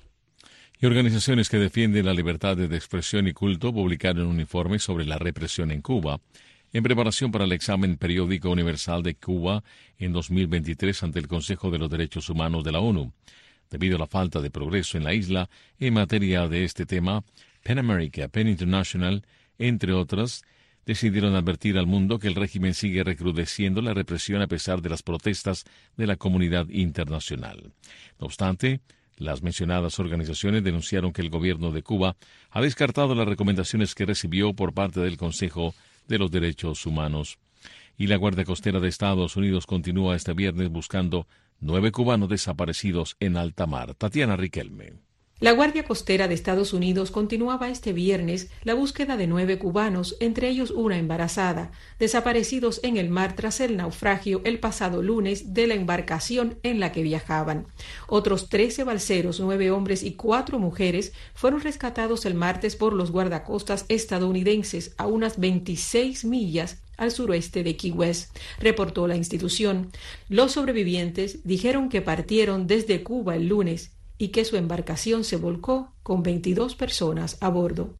Y organizaciones que defienden la libertad de expresión y culto publicaron un informe sobre la represión en Cuba, en preparación para el examen periódico universal de Cuba en dos mil veintitrés ante el Consejo de los Derechos Humanos de la ONU. Debido a la falta de progreso en la isla en materia de este tema, PEN America, PEN International, entre otras, decidieron advertir al mundo que el régimen sigue recrudeciendo la represión a pesar de las protestas de la comunidad internacional. No obstante, las mencionadas organizaciones denunciaron que el gobierno de Cuba ha descartado las recomendaciones que recibió por parte del Consejo de los Derechos Humanos. Y la Guardia Costera de Estados Unidos continúa este viernes buscando nueve cubanos desaparecidos en alta mar. Tatiana Riquelme. La Guardia Costera de Estados Unidos continuaba este viernes la búsqueda de nueve cubanos, entre ellos una embarazada, desaparecidos en el mar tras el naufragio el pasado lunes de la embarcación en la que viajaban. Otros trece balseros, nueve hombres y cuatro mujeres, fueron rescatados el martes por los guardacostas estadounidenses a unas veintiséis millas al suroeste de Key West, reportó la institución. Los sobrevivientes dijeron que partieron desde Cuba el lunes y que su embarcación se volcó con veintidós personas a bordo.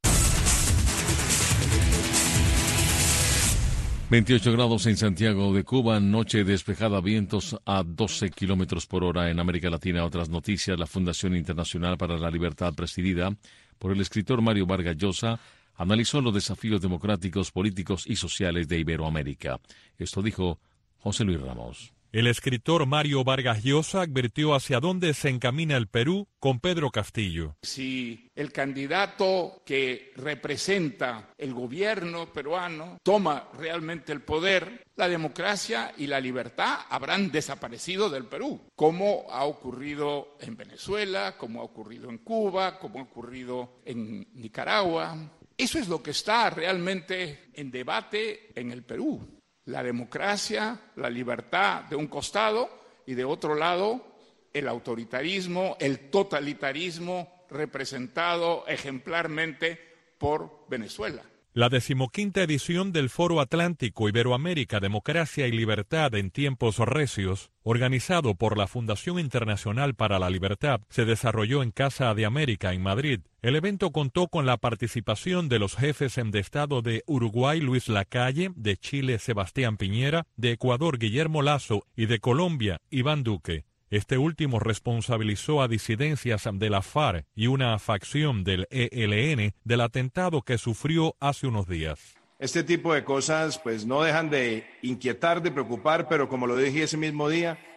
veintiocho grados en Santiago de Cuba, noche despejada, vientos a doce kilómetros por hora en América Latina. Otras noticias: la Fundación Internacional para la Libertad, presidida por el escritor Mario Vargas Llosa, analizó los desafíos democráticos, políticos y sociales de Iberoamérica. Esto dijo José Luis Ramos. El escritor Mario Vargas Llosa advirtió hacia dónde se encamina el Perú con Pedro Castillo. Si el candidato que representa el gobierno peruano toma realmente el poder, la democracia y la libertad habrán desaparecido del Perú, como ha ocurrido en Venezuela, como ha ocurrido en Cuba, como ha ocurrido en Nicaragua. Eso es lo que está realmente en debate en el Perú. La democracia, la libertad de un costado y de otro lado el autoritarismo, el totalitarismo representado ejemplarmente por Venezuela. La decimoquinta edición del Foro Atlántico Iberoamérica, Democracia y Libertad en Tiempos Recios, organizado por la Fundación Internacional para la Libertad, se desarrolló en Casa de América, en Madrid. El evento contó con la participación de los jefes de Estado de Uruguay, Luis Lacalle, de Chile, Sebastián Piñera, de Ecuador, Guillermo Lasso, y de Colombia, Iván Duque. Este último responsabilizó a disidencias de la FARC y una facción del E L N del atentado que sufrió hace unos días. Este tipo de cosas pues no dejan de inquietar, de preocupar, pero como lo dije ese mismo día,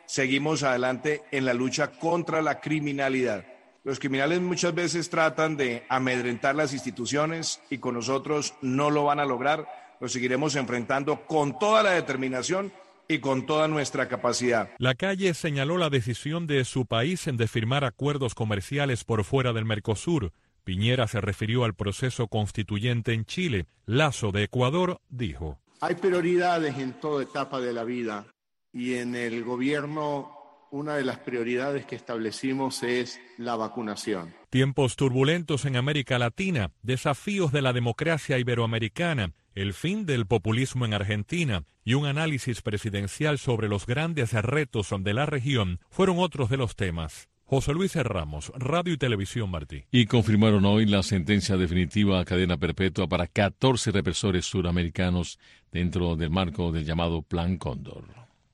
seguimos adelante en la lucha contra la criminalidad. Los criminales muchas veces tratan de amedrentar las instituciones y con nosotros no lo van a lograr. Lo seguiremos enfrentando con toda la determinación y con toda nuestra capacidad. La Calle señaló la decisión de su país en de firmar acuerdos comerciales por fuera del Mercosur. Piñera se refirió al proceso constituyente en Chile. Lasso, de Ecuador, dijo: hay prioridades en toda etapa de la vida y en el gobierno una de las prioridades que establecimos es la vacunación. Tiempos turbulentos en América Latina, desafíos de la democracia iberoamericana, el fin del populismo en Argentina y un análisis presidencial sobre los grandes retos de la región fueron otros de los temas. José Luis Ramos, Radio y Televisión Martí. Y confirmaron hoy la sentencia definitiva a cadena perpetua para catorce represores suramericanos dentro del marco del llamado Plan Cóndor.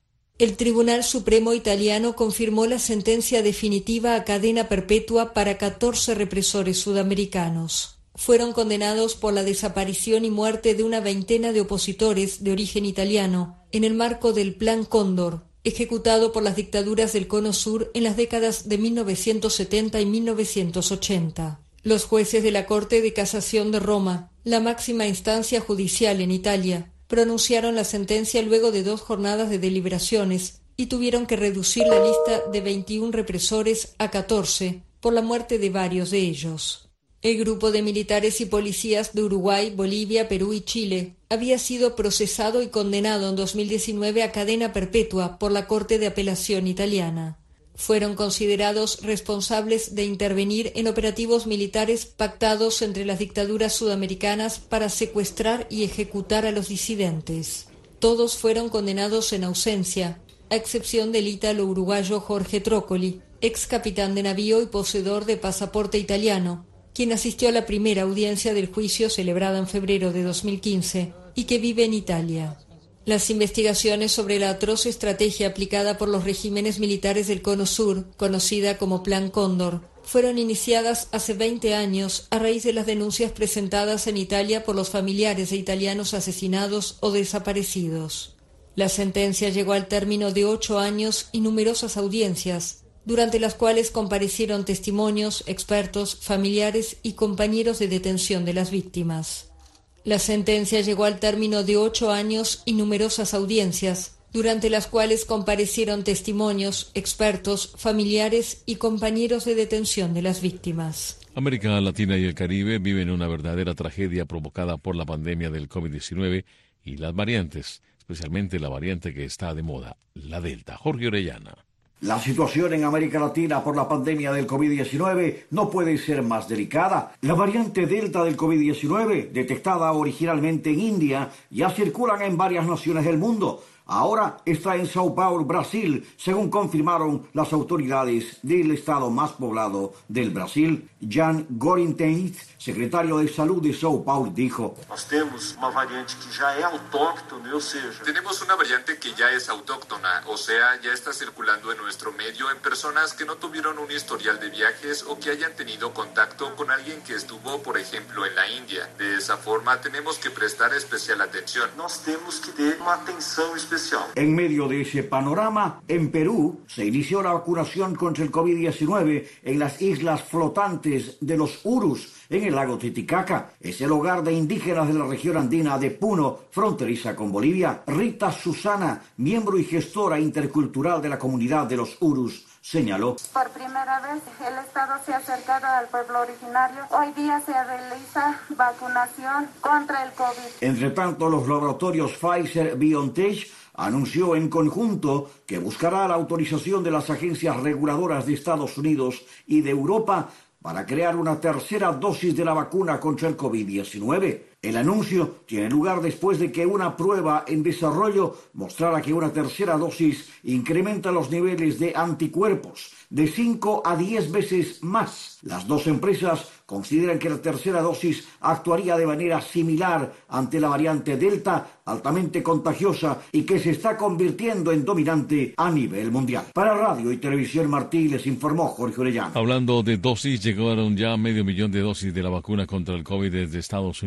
El Tribunal Supremo italiano confirmó la sentencia definitiva a cadena perpetua para catorce represores sudamericanos. Fueron condenados por la desaparición y muerte de una veintena de opositores de origen italiano en el marco del Plan Cóndor, ejecutado por las dictaduras del Cono Sur en las décadas de mil novecientos setenta y mil novecientos ochenta. Los jueces de la Corte de Casación de Roma, la máxima instancia judicial en Italia, pronunciaron la sentencia luego de dos jornadas de deliberaciones y tuvieron que reducir la lista de veintiún represores a catorce por la muerte de varios de ellos. El grupo de militares y policías de Uruguay, Bolivia, Perú y Chile había sido procesado y condenado en dos mil diecinueve a cadena perpetua por la Corte de Apelación italiana. Fueron considerados responsables de intervenir en operativos militares pactados entre las dictaduras sudamericanas para secuestrar y ejecutar a los disidentes. Todos fueron condenados en ausencia, a excepción del ítalo-uruguayo Jorge Trócoli, ex capitán de navío y poseedor de pasaporte italiano, quien asistió a la primera audiencia del juicio celebrada en febrero de dos mil quince y que vive en Italia. Las investigaciones sobre la atroz estrategia aplicada por los regímenes militares del Cono Sur, conocida como Plan Cóndor, fueron iniciadas hace veinte años a raíz de las denuncias presentadas en Italia por los familiares de italianos asesinados o desaparecidos. La sentencia llegó al término de ocho años y numerosas audiencias, durante las cuales comparecieron testimonios, expertos, familiares y compañeros de detención de las víctimas. La sentencia llegó al término de ocho años y numerosas audiencias, durante las cuales comparecieron testimonios, expertos, familiares y compañeros de detención de las víctimas. América Latina y el Caribe viven una verdadera tragedia provocada por la pandemia del COVID diecinueve y las variantes, especialmente la variante que está de moda, la Delta. Jorge Orellana. La situación en América Latina por la pandemia del COVID diecinueve no puede ser más delicada. La variante Delta del COVID diecinueve, detectada originalmente en India, ya circulan en varias naciones del mundo. Ahora está en Sao Paulo, Brasil, según confirmaron las autoridades del estado más poblado del Brasil. Jan Gorintens, secretario de Salud de Sao Paulo, dijo: Nós temos uma variante que já é autóctone, ou seja, tenemos una variante que ya es autóctona, o sea, ya está circulando en nuestro medio en personas que no tuvieron un historial de viajes o que hayan tenido contacto con alguien que estuvo, por ejemplo, en la India. De esa forma, tenemos que prestar especial atención. Nós temos que ter uma atenção especial. En medio de ese panorama, en Perú se inició la vacunación contra el COVID diecinueve en las islas flotantes de los Urus, en el lago Titicaca. Es el hogar de indígenas de la región andina de Puno, fronteriza con Bolivia. Rita Susana, miembro y gestora intercultural de la comunidad de los Urus, señaló: por primera vez el Estado se ha acercado al pueblo originario. Hoy día se realiza vacunación contra el COVID. Entre tanto, los laboratorios Pfizer-BioNTech anunció en conjunto que buscará la autorización de las agencias reguladoras de Estados Unidos y de Europa para crear una tercera dosis de la vacuna contra el COVID diecinueve. El anuncio tiene lugar después de que una prueba en desarrollo mostrara que una tercera dosis incrementa los niveles de anticuerpos de cinco a diez veces más. Las dos empresas consideran que la tercera dosis actuaría de manera similar ante la variante Delta, altamente contagiosa y que se está convirtiendo en dominante a nivel mundial. Para Radio y Televisión Martí les informó Jorge Orellana. Hablando de dosis, llegaron ya medio millón de dosis de la vacuna contra el COVID desde Estados Unidos al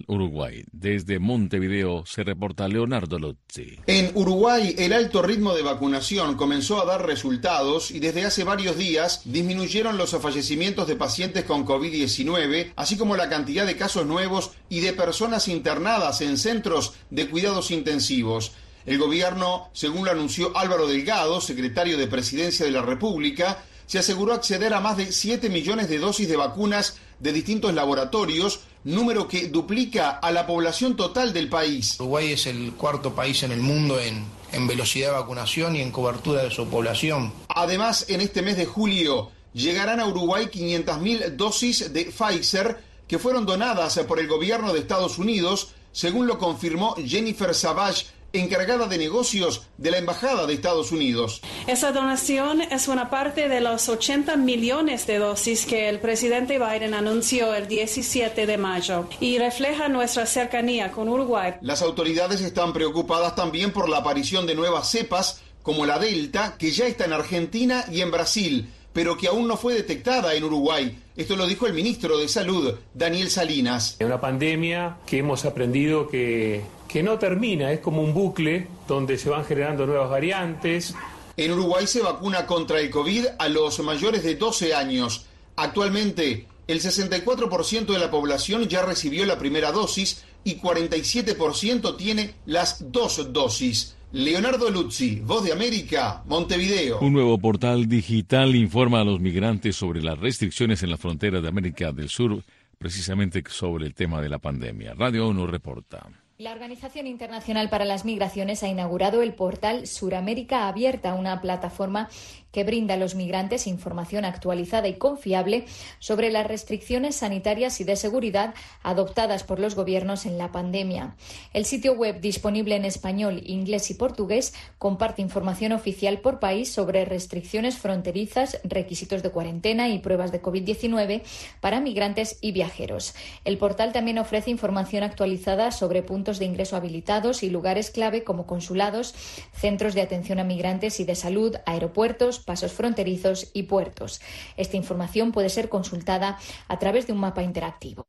al Uruguay. Desde Montevideo se reporta Leonardo Luzzi. En Uruguay, el alto ritmo de vacunación comenzó a dar resultados y desde hace varios días disminuyeron los fallecimientos de pacientes con COVID diecinueve, así como la cantidad de casos nuevos y de personas internadas en centros de cuidados intensivos. El gobierno, según lo anunció Álvaro Delgado, secretario de Presidencia de la República, se aseguró acceder a más de siete millones de dosis de vacunas de distintos laboratorios, número que duplica a la población total del país. Uruguay es el cuarto país en el mundo en, en velocidad de vacunación y en cobertura de su población. Además, en este mes de julio llegarán a Uruguay quinientas mil dosis de Pfizer que fueron donadas por el gobierno de Estados Unidos, según lo confirmó Jennifer Savage, encargada de negocios de la Embajada de Estados Unidos. Esa donación es una parte de los ochenta millones de dosis que el presidente Biden anunció el diecisiete de mayo y refleja nuestra cercanía con Uruguay. Las autoridades están preocupadas también por la aparición de nuevas cepas como la Delta, que ya está en Argentina y en Brasil, pero que aún no fue detectada en Uruguay. Esto lo dijo el ministro de Salud, Daniel Salinas. Una pandemia que hemos aprendido que, que no termina, es como un bucle donde se van generando nuevas variantes. En Uruguay se vacuna contra el COVID a los mayores de doce años. Actualmente, el sesenta y cuatro por ciento de la población ya recibió la primera dosis y cuarenta y siete por ciento tiene las dos dosis. Leonardo Luzzi, Voz de América, Montevideo. Un nuevo portal digital informa a los migrantes sobre las restricciones en la frontera de América del Sur, precisamente sobre el tema de la pandemia. Radio ONU reporta. La Organización Internacional para las Migraciones ha inaugurado el portal Suramérica Abierta, una plataforma que brinda a los migrantes información actualizada y confiable sobre las restricciones sanitarias y de seguridad adoptadas por los gobiernos en la pandemia. El sitio web, disponible en español, inglés y portugués, comparte información oficial por país sobre restricciones fronterizas, requisitos de cuarentena y pruebas de COVID diecinueve para migrantes y viajeros. El portal también ofrece información actualizada sobre puntos de ingreso habilitados y lugares clave como consulados, centros de atención a migrantes y de salud, aeropuertos, pasos fronterizos y puertos. Esta información puede ser consultada a través de un mapa interactivo.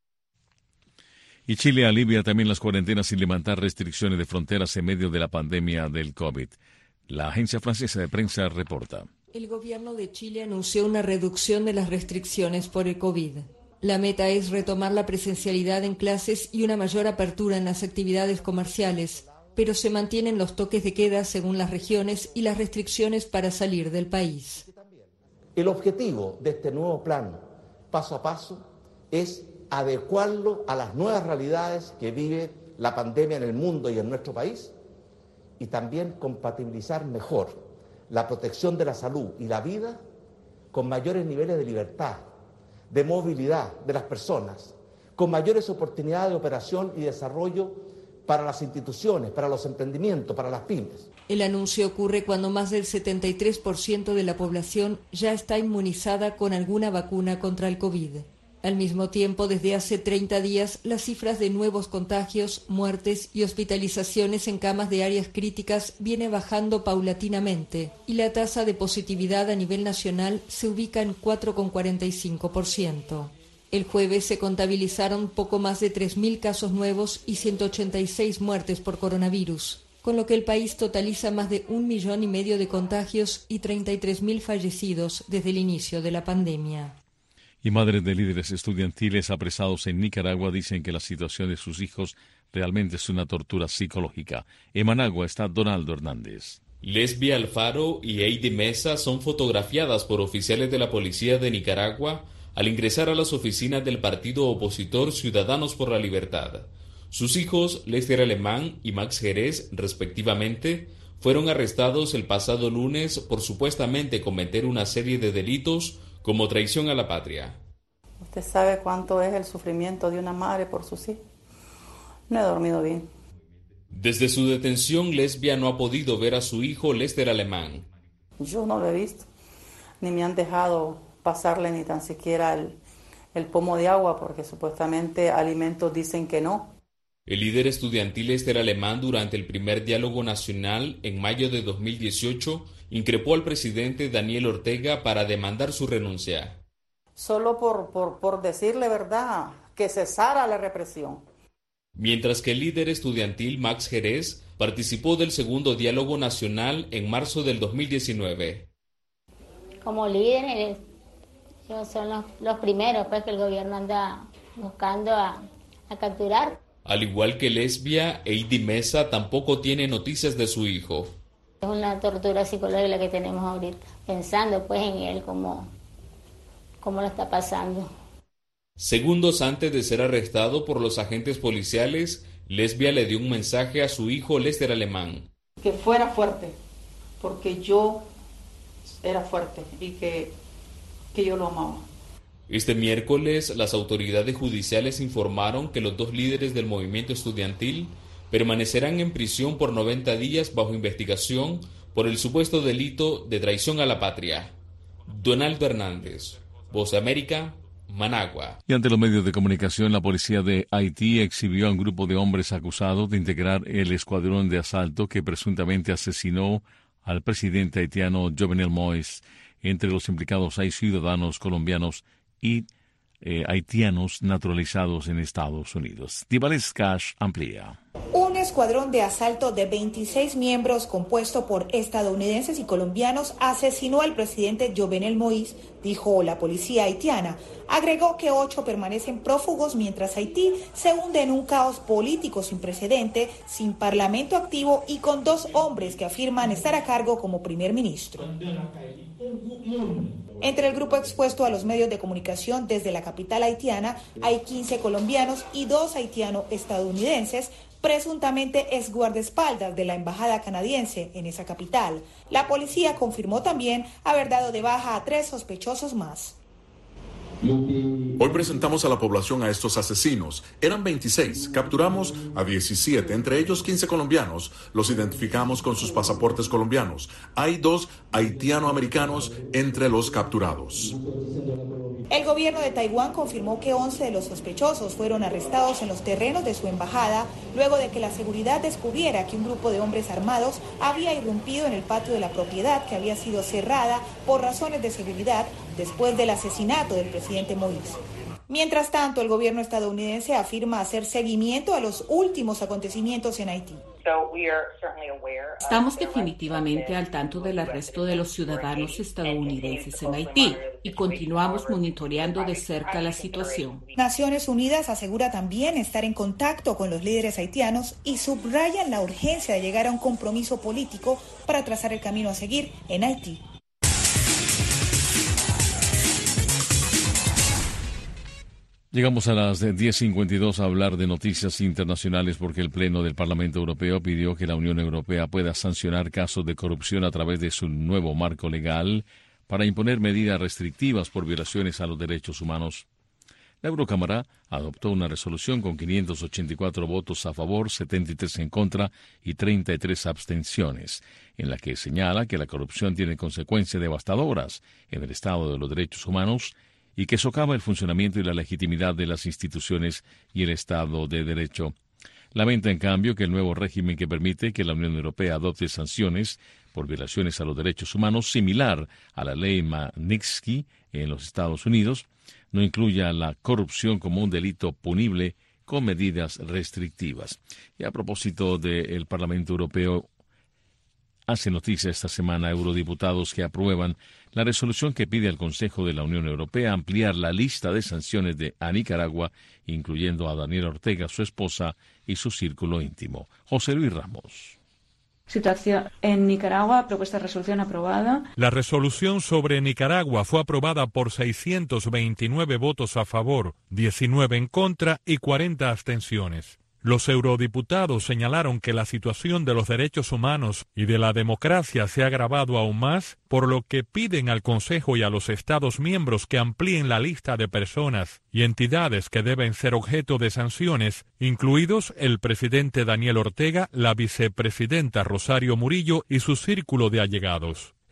Y Chile alivia también las cuarentenas sin levantar restricciones de fronteras en medio de la pandemia del COVID. La agencia francesa de prensa reporta. El gobierno de Chile anunció una reducción de las restricciones por el COVID. La meta es retomar la presencialidad en clases y una mayor apertura en las actividades comerciales, pero se mantienen los toques de queda según las regiones y las restricciones para salir del país. El objetivo de este nuevo plan, paso a paso, es adecuarlo a las nuevas realidades que vive la pandemia en el mundo y en nuestro país, y también compatibilizar mejor la protección de la salud y la vida con mayores niveles de libertad, de movilidad de las personas, con mayores oportunidades de operación y desarrollo para las instituciones, para los emprendimientos, para las pymes. El anuncio ocurre cuando más del setenta y tres por ciento de la población ya está inmunizada con alguna vacuna contra el COVID. Al mismo tiempo, desde hace treinta días, las cifras de nuevos contagios, muertes y hospitalizaciones en camas de áreas críticas viene bajando paulatinamente y la tasa de positividad a nivel nacional se ubica en cuatro coma cuarenta y cinco por ciento. El jueves se contabilizaron poco más de tres mil casos nuevos y ciento ochenta y seis muertes por coronavirus, con lo que el país totaliza más de un millón y medio de contagios y treinta y tres mil fallecidos desde el inicio de la pandemia. Y madres de líderes estudiantiles apresados en Nicaragua dicen que la situación de sus hijos realmente es una tortura psicológica. En Managua está Donaldo Hernández. Lesbia Alfaro y Heidi Mesa son fotografiadas por oficiales de la policía de Nicaragua al ingresar a las oficinas del partido opositor Ciudadanos por la Libertad. Sus hijos, Lester Alemán y Max Jerez, respectivamente, fueron arrestados el pasado lunes por supuestamente cometer una serie de delitos como traición a la patria. Usted sabe cuánto es el sufrimiento de una madre por sus hijos. No he dormido bien. Desde su detención, Lesbia no ha podido ver a su hijo Lester Alemán. Yo no lo he visto, ni me han dejado pasarle ni tan siquiera el, el pomo de agua, porque supuestamente alimentos dicen que no. El líder estudiantil Lester Alemán, durante el primer diálogo nacional en mayo de dos mil dieciocho, increpó al presidente Daniel Ortega para demandar su renuncia. Solo por, por, por decirle verdad, que cesara la represión. Mientras que el líder estudiantil Max Jerez participó del segundo diálogo nacional en marzo del dos mil diecinueve. Como líderes, ellos son los, los primeros pues, que el gobierno anda buscando a, a capturar. Al igual que Lesbia, Heidi Mesa tampoco tiene noticias de su hijo. Es una tortura psicológica la que tenemos ahorita, pensando pues en él, cómo, cómo lo está pasando. Segundos antes de ser arrestado por los agentes policiales, Lesbia le dio un mensaje a su hijo Lester Alemán. Que fuera fuerte, porque yo era fuerte y que, que yo lo amaba. Este miércoles, las autoridades judiciales informaron que los dos líderes del movimiento estudiantil permanecerán en prisión por noventa días bajo investigación por el supuesto delito de traición a la patria. Donaldo Hernández, Voz de América, Managua. Y ante los medios de comunicación, la policía de Haití exhibió a un grupo de hombres acusados de integrar el escuadrón de asalto que presuntamente asesinó al presidente haitiano Jovenel Moïse. Entre los implicados hay ciudadanos colombianos y eh, haitianos naturalizados en Estados Unidos. Tibales Cash amplía. Un escuadrón de asalto de veintiséis miembros compuesto por estadounidenses y colombianos asesinó al presidente Jovenel Moïse, dijo la policía haitiana. Agregó que ocho permanecen prófugos mientras Haití se hunde en un caos político sin precedente, sin parlamento activo y con dos hombres que afirman estar a cargo como primer ministro. Entre el grupo expuesto a los medios de comunicación desde la capital haitiana hay quince colombianos y dos haitiano-estadounidenses, presuntamente ex guardaespaldas de la embajada canadiense en esa capital. La policía confirmó también haber dado de baja a tres sospechosos más. Hoy presentamos a la población a estos asesinos. Eran veintiséis. Capturamos a diecisiete, entre ellos quince colombianos. Los identificamos con sus pasaportes colombianos. Hay dos haitiano-americanos entre los capturados. El gobierno de Taiwán confirmó que once de los sospechosos fueron arrestados en los terrenos de su embajada luego de que la seguridad descubriera que un grupo de hombres armados había irrumpido en el patio de la propiedad que había sido cerrada por razones de seguridad después del asesinato del presidente Moïse. Mientras tanto, el gobierno estadounidense afirma hacer seguimiento a los últimos acontecimientos en Haití. Estamos definitivamente al tanto del arresto de los ciudadanos estadounidenses en Haití y continuamos monitoreando de cerca la situación. Naciones Unidas asegura también estar en contacto con los líderes haitianos y subrayan la urgencia de llegar a un compromiso político para trazar el camino a seguir en Haití. Llegamos a las diez cincuenta y dos a hablar de noticias internacionales porque el Pleno del Parlamento Europeo pidió que la Unión Europea pueda sancionar casos de corrupción a través de su nuevo marco legal para imponer medidas restrictivas por violaciones a los derechos humanos. La Eurocámara adoptó una resolución con quinientos ochenta y cuatro votos a favor, setenta y tres en contra y treinta y tres abstenciones, en la que señala que la corrupción tiene consecuencias devastadoras en el estado de los derechos humanos y que socava el funcionamiento y la legitimidad de las instituciones y el Estado de Derecho. Lamenta, en cambio, que el nuevo régimen que permite que la Unión Europea adopte sanciones por violaciones a los derechos humanos, similar a la ley Magnitsky en los Estados Unidos, no incluya la corrupción como un delito punible con medidas restrictivas. Y a propósito del Parlamento Europeo, hace noticia esta semana eurodiputados que aprueban la resolución que pide al Consejo de la Unión Europea ampliar la lista de sanciones de a Nicaragua, incluyendo a Daniel Ortega, su esposa y su círculo íntimo. José Luis Ramos. Situación en Nicaragua, propuesta de resolución aprobada. La resolución sobre Nicaragua fue aprobada por seiscientos veintinueve votos a favor, diecinueve en contra y cuarenta abstenciones. Los eurodiputados señalaron que la situación de los derechos humanos y de la democracia se ha agravado aún más, por lo que piden al Consejo y a los Estados miembros que amplíen la lista de personas y entidades que deben ser objeto de sanciones, incluidos el presidente Daniel Ortega, la vicepresidenta Rosario Murillo y su círculo de allegados.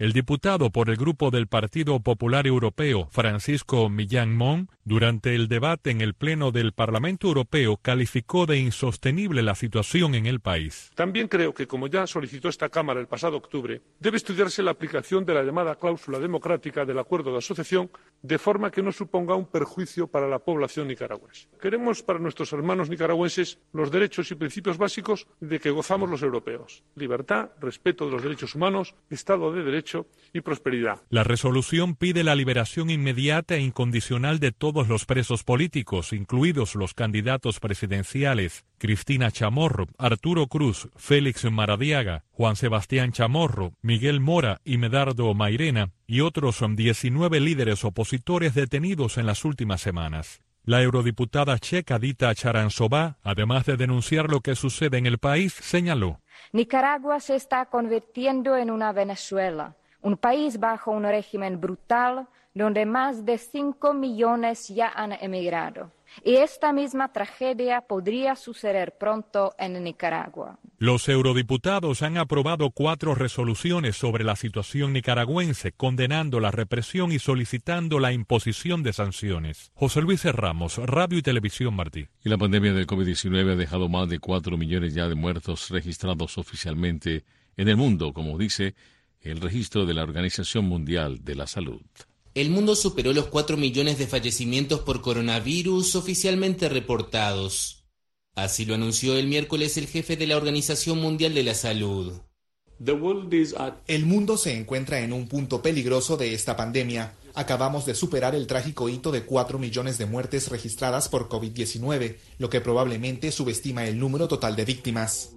El diputado por el grupo del Partido Popular Europeo, Francisco Millán Mon, durante el debate en el Pleno del Parlamento Europeo, calificó de insostenible la situación en el país. También creo que, como ya solicitó esta Cámara el pasado octubre, debe estudiarse la aplicación de la llamada cláusula democrática del acuerdo de asociación de forma que no suponga un perjuicio para la población nicaragüense. Queremos para nuestros hermanos nicaragüenses los derechos y principios básicos de que gozamos los europeos: libertad, respeto de los derechos humanos, Estado de Derecho y prosperidad. La resolución pide la liberación inmediata e incondicional de todos los presos políticos, incluidos los candidatos presidenciales Cristina Chamorro, Arturo Cruz, Félix Maradiaga, Juan Sebastián Chamorro, Miguel Mora y Medardo Mairena, y otros diecinueve líderes opositores detenidos en las últimas semanas. La eurodiputada checa Dita Charanzová, además de denunciar lo que sucede en el país, señaló: Nicaragua se está convirtiendo en una Venezuela, un país bajo un régimen brutal donde más de cinco millones ya han emigrado. Y esta misma tragedia podría suceder pronto en Nicaragua. Los eurodiputados han aprobado cuatro resoluciones sobre la situación nicaragüense, condenando la represión y solicitando la imposición de sanciones. José Luis Ramos, Radio y Televisión Martí. Y la pandemia del COVID diecinueve ha dejado más de cuatro millones ya de muertos registrados oficialmente en el mundo, como dice el registro de la Organización Mundial de la Salud. El mundo superó los cuatro millones de fallecimientos por coronavirus oficialmente reportados. Así lo anunció el miércoles el jefe de la Organización Mundial de la Salud. El mundo se encuentra en un punto peligroso de esta pandemia. Acabamos de superar el trágico hito de cuatro millones de muertes registradas por COVID diecinueve, lo que probablemente subestima el número total de víctimas.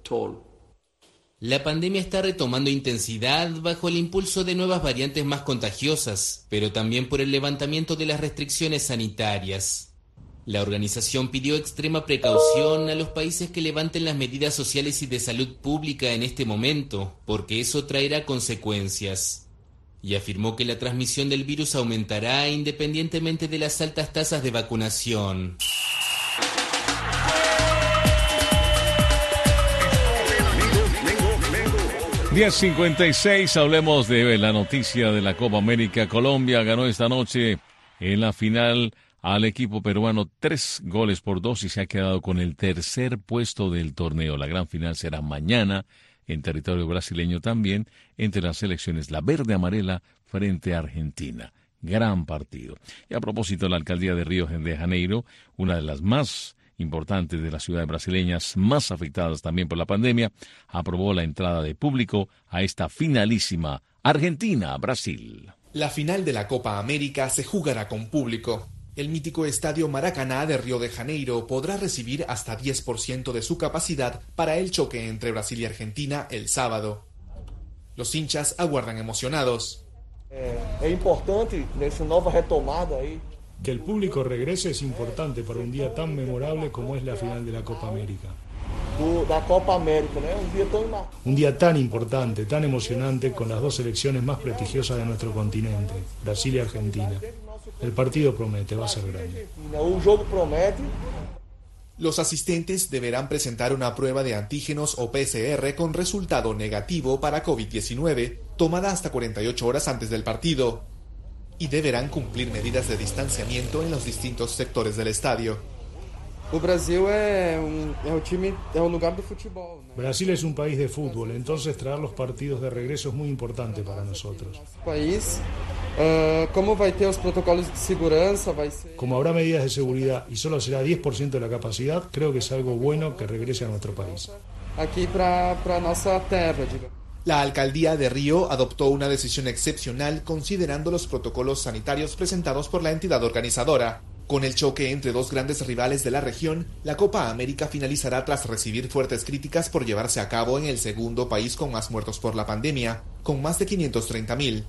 La pandemia está retomando intensidad bajo el impulso de nuevas variantes más contagiosas, pero también por el levantamiento de las restricciones sanitarias. La organización pidió extrema precaución a los países que levanten las medidas sociales y de salud pública en este momento, porque eso traerá consecuencias. Y afirmó que la transmisión del virus aumentará independientemente de las altas tasas de vacunación. diez cincuenta y seis, hablemos de la noticia de la Copa América. Colombia ganó esta noche en la final al equipo peruano tres goles por dos y se ha quedado con el tercer puesto del torneo. La gran final será mañana en territorio brasileño también, entre las selecciones la verde amarela frente a Argentina. Gran partido. Y a propósito, la alcaldía de Río de Janeiro, una de las más importantes de las ciudades brasileñas, más afectadas también por la pandemia, aprobó la entrada de público a esta finalísima Argentina-Brasil. La final de la Copa América se jugará con público. El mítico estadio Maracaná de Río de Janeiro podrá recibir hasta diez por ciento de su capacidad para el choque entre Brasil y Argentina el sábado. Los hinchas aguardan emocionados. Es importante en esa nueva retomada ahí. Que el público regrese es importante para un día tan memorable como es la final de la Copa América. La Copa América, ¿no? Un día tan... Un día tan importante, tan emocionante, con las dos selecciones más prestigiosas de nuestro continente, Brasil y Argentina. El partido promete, va a ser grande. Un juego promete. Los asistentes deberán presentar una prueba de antígenos o P C R con resultado negativo para COVID diecinueve, tomada hasta cuarenta y ocho horas antes del partido. Y deberán cumplir medidas de distanciamiento en los distintos sectores del estadio. Brasil es un, es un, time, es un lugar de fútbol, ¿no? Brasil es un país de fútbol, entonces traer los partidos de regreso es muy importante para nosotros. País, uh, ¿cómo va a tener los protocolos de seguridad? Va a ser... Como habrá medidas de seguridad y solo será diez por ciento de la capacidad, creo que es algo bueno que regrese a nuestro país. Aquí para nuestra tierra, digamos. La alcaldía de Río adoptó una decisión excepcional considerando los protocolos sanitarios presentados por la entidad organizadora. Con el choque entre dos grandes rivales de la región, la Copa América finalizará tras recibir fuertes críticas por llevarse a cabo en el segundo país con más muertos por la pandemia, con más de quinientos treinta mil.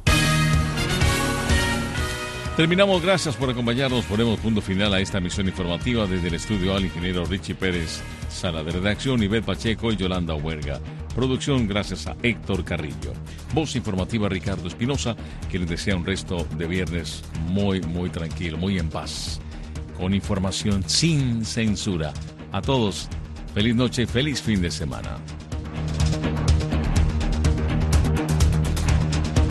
Terminamos, gracias por acompañarnos. Ponemos punto final a esta emisión informativa desde el estudio al ingeniero Richie Pérez, sala de redacción Ivette Pacheco y Yolanda Huerga. Producción gracias a Héctor Carrillo. Voz informativa Ricardo Espinosa, que les desea un resto de viernes muy, muy tranquilo, muy en paz, con información sin censura. A todos, feliz noche, feliz fin de semana.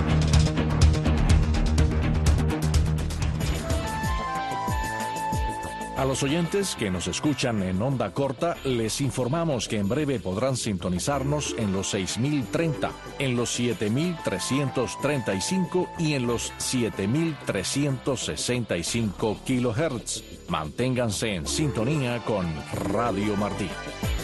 A los oyentes que nos escuchan en onda corta, les informamos que en breve podrán sintonizarnos en los seis mil treinta, en los siete mil trescientos treinta y cinco y en los siete mil trescientos sesenta y cinco kilohertz. Manténganse en sintonía con Radio Martí.